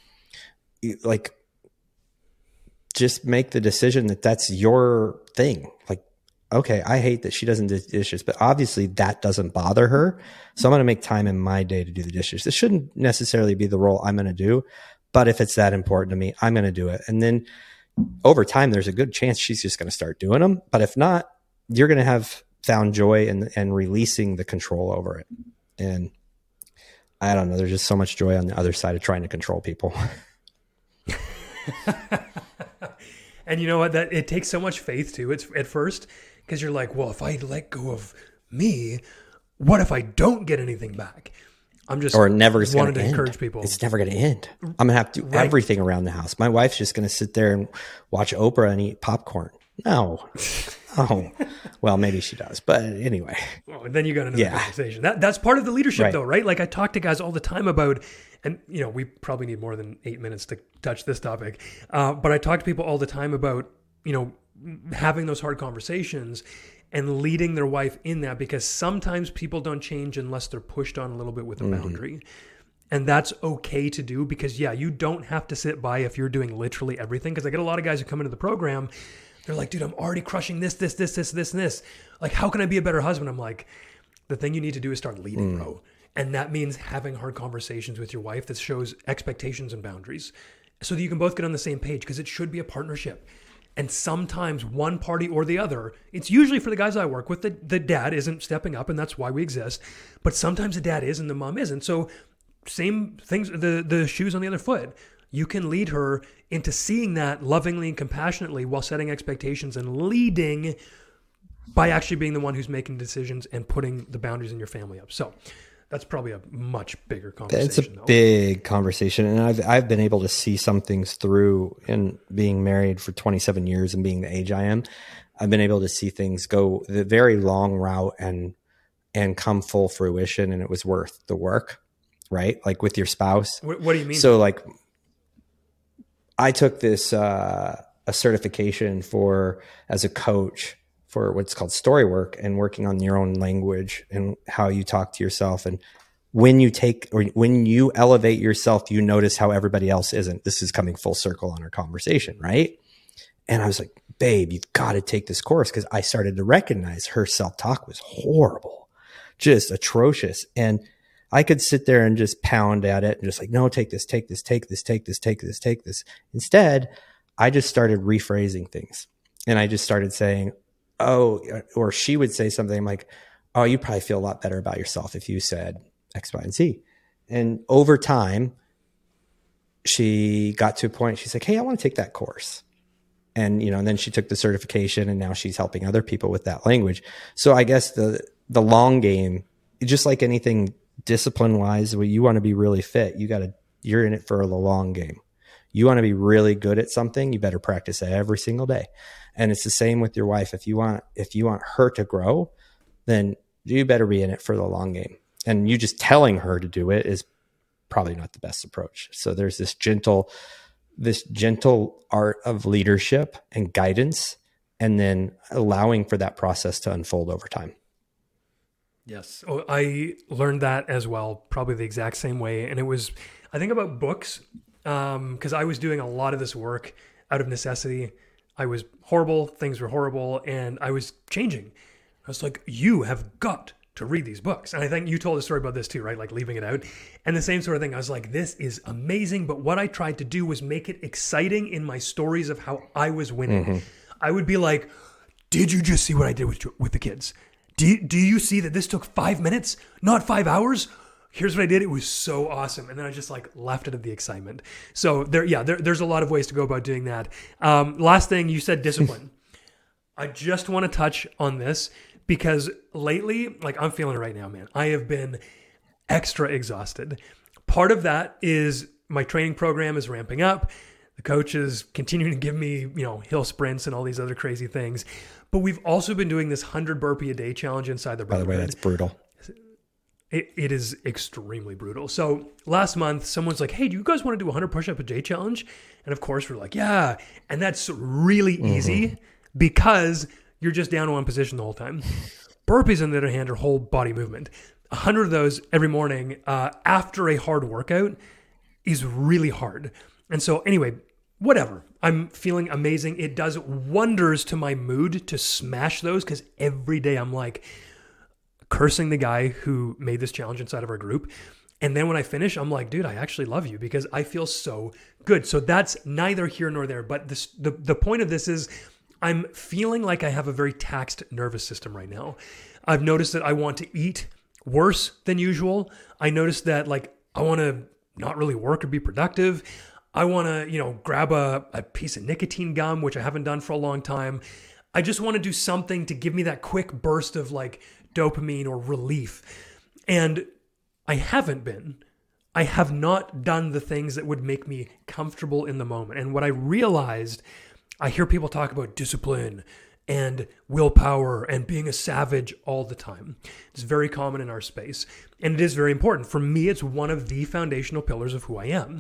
Speaker 1: just make the decision that that's your thing. Like, okay, I hate that she doesn't do dishes, but obviously that doesn't bother her. So I'm going to make time in my day to do the dishes. This shouldn't necessarily be the role I'm going to do, but if it's that important to me, I'm going to do it. And then over time, there's a good chance she's just going to start doing them. But if not, you're going to have found joy and releasing the control over it. And I don't know, there's just so much joy on the other side of trying to control people.
Speaker 2: And you know what? That it takes so much faith too. It's at first because you're like, well, if I let go of me, what if I don't get anything back? I'm just
Speaker 1: never
Speaker 2: wanted to encourage people.
Speaker 1: It's never going to end. I'm going to have to do everything around the house. My wife's just going to sit there and watch Oprah and eat popcorn. No. Oh, well, maybe she does. But anyway.
Speaker 2: Oh, and then you got another conversation. That's part of the leadership though, right? Like I talk to guys all the time about, and you know, we probably need more than 8 minutes to touch this topic. But I talk to people all the time about, you know, having those hard conversations and leading their wife in that, because sometimes people don't change unless they're pushed on a little bit with a boundary. And that's okay to do because, you don't have to sit by if you're doing literally everything. Because I get a lot of guys who come into the program, they're like, dude, I'm already crushing this, and this. Like, how can I be a better husband? I'm like, the thing you need to do is start leading, bro. And that means having hard conversations with your wife that shows expectations and boundaries so that you can both get on the same page, because it should be a partnership. And sometimes one party or the other, it's usually for the guys I work with, the dad isn't stepping up, and that's why we exist. But sometimes the dad is and the mom isn't. So same things, the shoes on the other foot. You can lead her into seeing that lovingly and compassionately while setting expectations and leading by actually being the one who's making decisions and putting the boundaries in your family up. So that's probably a much bigger conversation.
Speaker 1: It's a big conversation. And I've been able to see some things through in being married for 27 years and being the age I am. I've been able to see things go the very long route and come full fruition. And it was worth the work, right? Like with your spouse.
Speaker 2: What do you mean?
Speaker 1: So like I took this, a certification as a coach for what's called story work and working on your own language and how you talk to yourself. And when you elevate yourself, you notice how everybody else isn't. This is coming full circle on our conversation, right? And I was like, babe, you've got to take this course, because I started to recognize her self-talk was horrible, just atrocious. And I could sit there and just pound at it and just like, no, take this. Instead, I just started rephrasing things. And I just started saying, or she would say something like, oh, you probably feel a lot better about yourself if you said X, Y, and Z. And over time, she got to a point, she's like, hey, I want to take that course. And, and then she took the certification and now she's helping other people with that language. So I guess the long game, just like anything discipline wise, where you want to be really fit, you're in it for the long game. You want to be really good at something, you better practice it every single day. And it's the same with your wife. If you want her to grow, then you better be in it for the long game. And you just telling her to do it is probably not the best approach. So there's this gentle art of leadership and guidance, and then allowing for that process to unfold over time.
Speaker 2: Yes. Oh, I learned that as well, probably the exact same way. And it was, I think about books, because I was doing a lot of this work out of necessity. I was horrible. Things were horrible. And I was changing. I was like, you have got to read these books. And I think you told a story about this too, right? Like leaving it out. And the same sort of thing. I was like, this is amazing. But what I tried to do was make it exciting in my stories of how I was winning. Mm-hmm. I would be like, did you just see what I did with the kids? Do you see that this took 5 minutes, not 5 hours? here's what I did. It was so awesome. And then I just like left it at the excitement. So there's a lot of ways to go about doing that. Last thing, you said discipline. I just want to touch on this because lately, like I'm feeling it right now, man. I have been extra exhausted. Part of that is my training program is ramping up. The coach is continuing to give me, hill sprints and all these other crazy things. But we've also been doing this 100 burpee a day challenge inside the
Speaker 1: By the way, that's brutal.
Speaker 2: It is extremely brutal. So last month, someone's like, hey, do you guys want to do a 100 push-up a day challenge? And of course, we're like, yeah. And that's really easy because you're just down in one position the whole time. Burpees, on the other hand, are whole body movement. 100 of those every morning after a hard workout is really hard. And so anyway, whatever. I'm feeling amazing. It does wonders to my mood to smash those because every day I'm like cursing the guy who made this challenge inside of our group. And then when I finish, I'm like, dude, I actually love you because I feel so good. So that's neither here nor there. But the point of this is I'm feeling like I have a very taxed nervous system right now. I've noticed that I want to eat worse than usual. I noticed that like I want to not really work or be productive. I want to, grab a piece of nicotine gum, which I haven't done for a long time. I just want to do something to give me that quick burst of like dopamine or relief. And I haven't been. I have not done the things that would make me comfortable in the moment. And what I realized, I hear people talk about discipline and willpower and being a savage all the time. It's very common in our space. And it is very important. For me, it's one of the foundational pillars of who I am.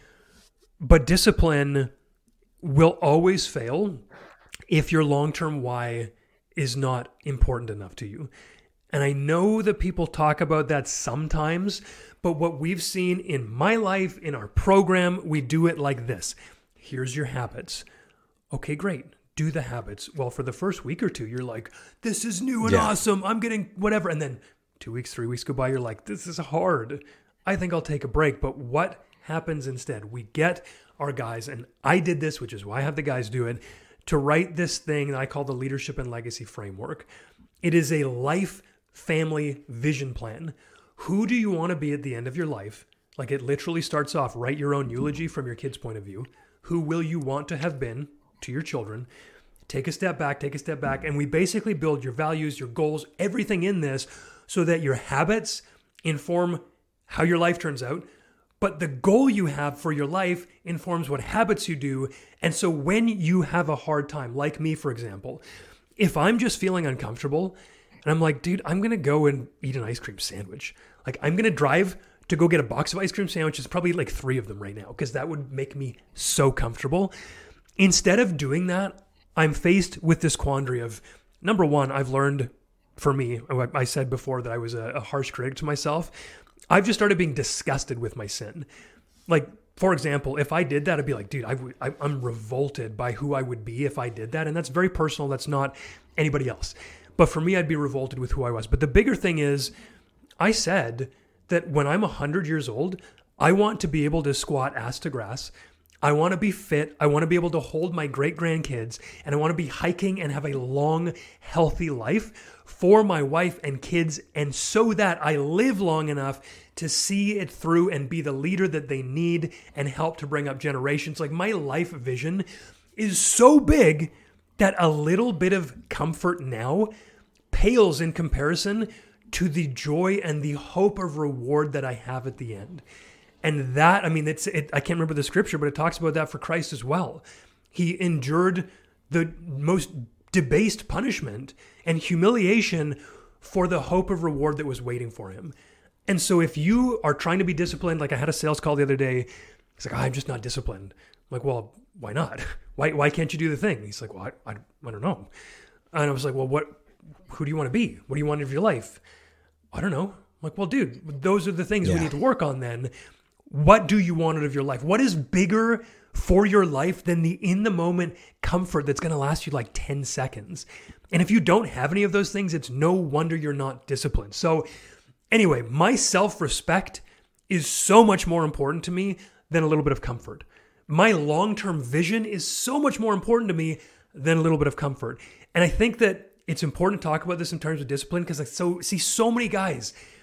Speaker 2: But discipline will always fail if your long-term why is not important enough to you. And I know that people talk about that sometimes, but what we've seen in my life, in our program, we do it like this. Here's your habits. Okay, great. Do the habits. Well, for the first week or two, you're like, this is new and awesome. I'm getting whatever. And then 2 weeks, 3 weeks go by. You're like, this is hard. I think I'll take a break. But what happens instead? We get our guys, and I did this, which is why I have the guys do it, to write this thing that I call the Leadership and Legacy Framework. It is a life family vision plan. Who do you want to be at the end of your life? Like it literally starts off, write your own eulogy from your kid's point of view. Who will you want to have been to your children? Take a step back, and we basically build your values, your goals, everything in this so that your habits inform how your life turns out. But the goal you have for your life informs what habits you do. And so when you have a hard time, like me, for example, if I'm just feeling uncomfortable and I'm like, dude, I'm going to go and eat an ice cream sandwich. Like I'm going to drive to go get a box of ice cream sandwiches, probably like 3 of them right now, because that would make me so comfortable. Instead of doing that, I'm faced with this quandary of, number one, I've learned, for me, I said before that I was a harsh critic to myself. I've just started being disgusted with my sin. Like, for example, if I did that, I'd be like, dude, I'm revolted by who I would be if I did that. And that's very personal. That's not anybody else. But for me, I'd be revolted with who I was. But the bigger thing is, I said that when I'm 100 years old, I want to be able to squat ass to grass. I want to be fit. I want to be able to hold my great-grandkids. And I want to be hiking and have a long, healthy life for my wife and kids, and so that I live long enough to see it through and be the leader that they need and help to bring up generations. Like my life vision is so big that a little bit of comfort now pales in comparison to the joy and the hope of reward that I have at the end. And that, I mean, I can't remember the scripture, but it talks about that for Christ as well. He endured the most debased punishment and humiliation for the hope of reward that was waiting for him. And so if you are trying to be disciplined, like I had a sales call the other day, he's like, I'm just not disciplined. I'm like, well, why not? Why can't you do the thing? He's like, well, I don't know. And I was like, well, who do you want to be? What do you want of your life? I don't know. I'm like, well, dude, those are the things we need to work on then. What do you want out of your life? What is bigger for your life than the in-the-moment comfort that's going to last you like 10 seconds? And if you don't have any of those things, it's no wonder you're not disciplined. So anyway, my self-respect is so much more important to me than a little bit of comfort. My long-term vision is so much more important to me than a little bit of comfort. And I think that it's important to talk about this in terms of discipline because I see so many guys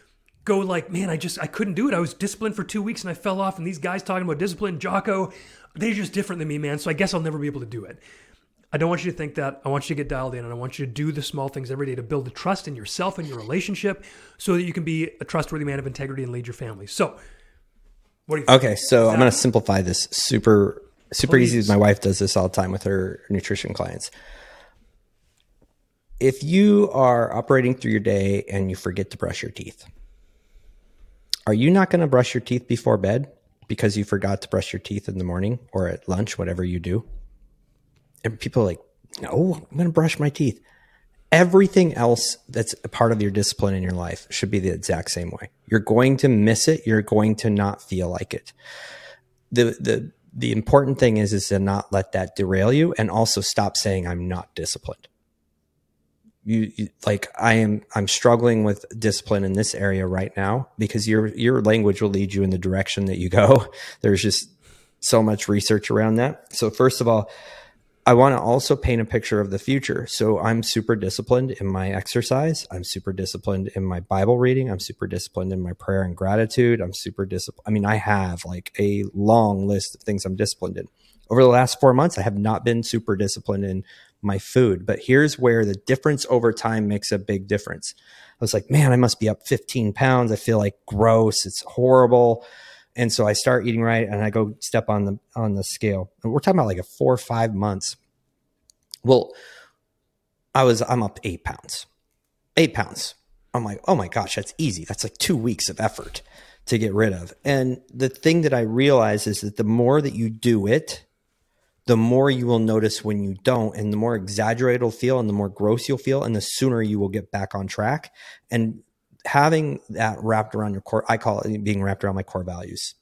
Speaker 2: go like, man, I couldn't do it. I was disciplined for 2 weeks and I fell off. And these guys talking about discipline, Jocko, they're just different than me, man. So I guess I'll never be able to do it. I don't want you to think that. I want you to get dialed in, and I want you to do the small things every day to build the trust in yourself and your relationship so that you can be a trustworthy man of integrity and lead your family. So what do you think?
Speaker 1: Okay, so I'm going to simplify this super easy. My wife does this all the time with her nutrition clients. If you are operating through your day and you forget to brush your teeth, are you not going to brush your teeth before bed because you forgot to brush your teeth in the morning or at lunch, whatever you do? And people are like, no, I'm going to brush my teeth. Everything else that's a part of your discipline in your life should be the exact same way. You're going to miss it. You're going to not feel like it. The important thing is to not let that derail you, and also stop saying I'm not disciplined. I'm struggling with discipline in this area right now because your language will lead you in the direction that you go. There's just so much research around that. So first of all, I want to also paint a picture of the future. So I'm super disciplined in my exercise. I'm super disciplined in my Bible reading. I'm super disciplined in my prayer and gratitude. I'm super disciplined. I mean, I have like a long list of things I'm disciplined in. Over the last 4 months, I have not been super disciplined in my food, but here's where the difference over time makes a big difference. I was like, man, I must be up 15 pounds. I feel like gross. It's horrible. And so I start eating right and I go step on the scale. And we're talking about like a 4 or 5 months. Well, I'm up 8 pounds. 8 pounds. I'm like, oh my gosh, that's easy. That's like 2 weeks of effort to get rid of. And the thing that I realize is that the more that you do it, the more you will notice when you don't, and the more exaggerated it'll feel and the more gross you'll feel, and the sooner you will get back on track. And having that wrapped around your core, I call it being wrapped around my core values.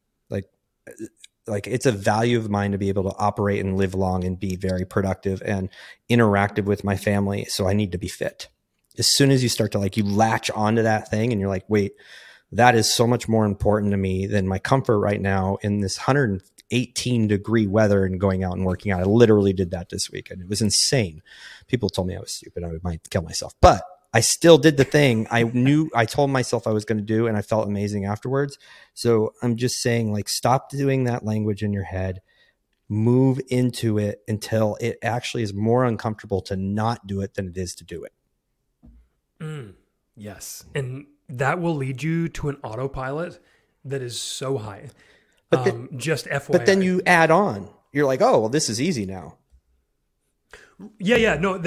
Speaker 1: Like it's a value of mine to be able to operate and live long and be very productive and interactive with my family. So I need to be fit. As soon as you start to you latch onto that thing and you're like, wait, that is so much more important to me than my comfort right now in this 118-degree weather and going out and working out. I literally did that this week and it was insane. People told me I was stupid. I might kill myself, but I still did the thing I told myself I was going to do, and I felt amazing afterwards. So I'm just saying, stop doing that language in your head, move into it until it actually is more uncomfortable to not do it than it is to do it.
Speaker 2: Yes. And that will lead you to an autopilot that is so high. Just FYI.
Speaker 1: But then you add on, you're like, oh, well, this is easy now.
Speaker 2: Yeah. No,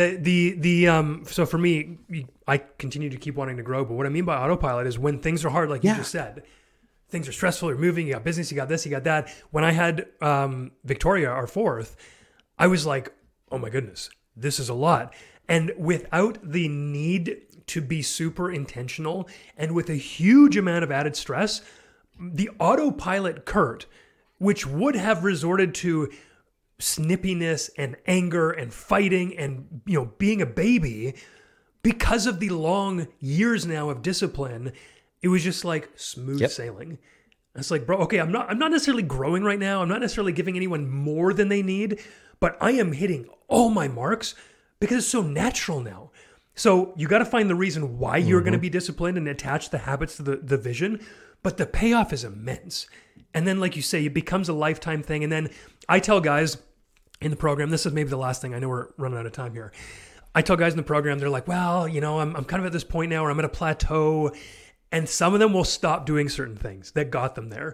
Speaker 2: so for me, I continue to keep wanting to grow. But what I mean by autopilot is when things are hard, like you just said, things are stressful, you're moving, you got business, you got this, you got that. When I had Victoria, our fourth, I was like, oh my goodness, this is a lot. And without the need to be super intentional and with a huge amount of added stress, the autopilot Kurt, which would have resorted to snippiness and anger and fighting and being a baby, because of the long years now of discipline, it was just like smooth sailing. It's like, bro, okay, I'm not necessarily growing right now. I'm not necessarily giving anyone more than they need, but I am hitting all my marks because it's so natural now. So you got to find the reason why you're going to be disciplined and attach the habits to the vision, but the payoff is immense. And then, like you say, it becomes a lifetime thing. And then I tell guys in the program, this is maybe the last thing, I know we're running out of time here. I tell guys in the program, they're like, well, I'm kind of at this point now where I'm at a plateau, and some of them will stop doing certain things that got them there.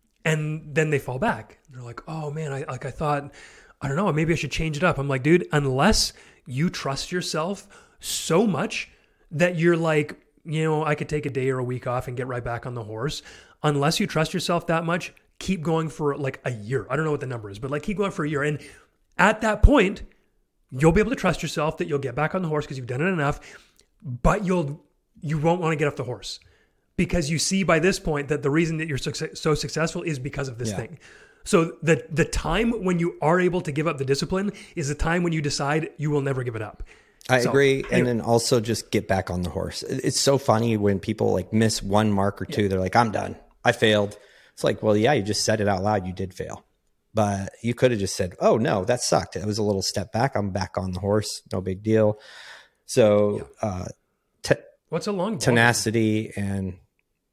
Speaker 2: And then they fall back. They're like, oh man, I thought, I don't know, maybe I should change it up. I'm like, dude, unless you trust yourself so much that you're like, I could take a day or a week off and get right back on the horse. Unless you trust yourself that much, keep going for like a year. I don't know what the number is, but keep going for a year. And at that point, you'll be able to trust yourself that you'll get back on the horse because you've done it enough, but you won't want to get off the horse because you see by this point that the reason that you're so successful is because of this thing. So the time when you are able to give up the discipline is the time when you decide you will never give it up.
Speaker 1: I agree. And then also just get back on the horse. It's so funny when people miss one mark or two. They're like, I'm done. I failed. It's like, well, yeah, you just said it out loud. You did fail. But you could have just said, oh, no, that sucked. It was a little step back. I'm back on the horse. No big deal. So
Speaker 2: what's a long
Speaker 1: tenacity and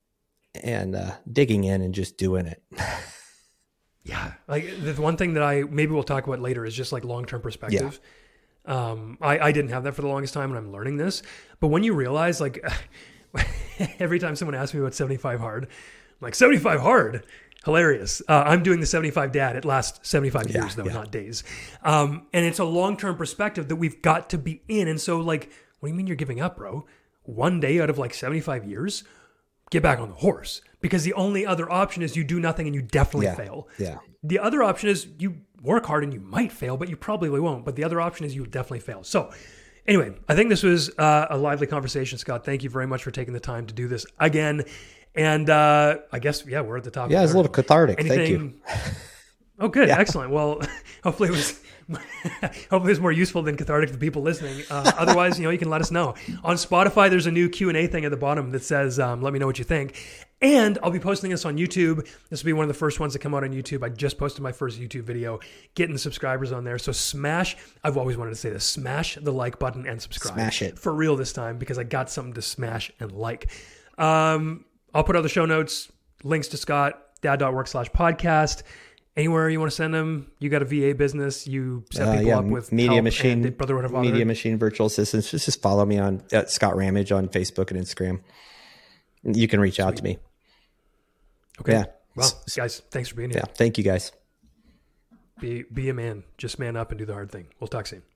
Speaker 1: and digging in and just doing it.
Speaker 2: Yeah. Like the one thing that maybe we'll talk about later is just like long-term perspective. I didn't have that for the longest time, and I'm learning this. But when you realize, like, every time someone asks me about 75 hard, I'm like, 75 hard? Hilarious. I'm doing the 75 dad. It lasts 75 years, though, not days. And it's a long-term perspective that we've got to be in. And so, like, what do you mean you're giving up, bro? One day out of, like, 75 years? Get back on the horse. Because the only other option is you do nothing and you definitely fail.
Speaker 1: Yeah.
Speaker 2: The other option is you work hard and you might fail, but you probably won't. But the other option is you would definitely fail. So anyway, I think this was a lively conversation, Scott. Thank you very much for taking the time to do this again. And I guess, we're at the top.
Speaker 1: Yeah, it's a little cathartic. Thank you.
Speaker 2: Oh, good. Yeah. Excellent. Well, hopefully it was more useful than cathartic to people listening. Otherwise, you can let us know. On Spotify, there's a new Q&A thing at the bottom that says, let me know what you think. And I'll be posting this on YouTube. This will be one of the first ones that come out on YouTube. I just posted my first YouTube video, getting the subscribers on there. So I've always wanted to say this, smash the like button and subscribe.
Speaker 1: Smash it.
Speaker 2: For real this time, because I got something to smash and like. I'll put out the show notes, links to Scott, dad.work/podcast. Anywhere you want to send them, you got a VA business, you set people up with
Speaker 1: Media
Speaker 2: help
Speaker 1: Machine,
Speaker 2: and Brotherhood of Honor.
Speaker 1: Media Machine Virtual Assistants. Just follow me on Scott Ramage on Facebook and Instagram. You can reach out to me.
Speaker 2: Okay.
Speaker 1: Yeah.
Speaker 2: Well, guys, thanks for being here.
Speaker 1: Yeah. Thank you, guys.
Speaker 2: Be a man. Just man up and do the hard thing. We'll talk soon.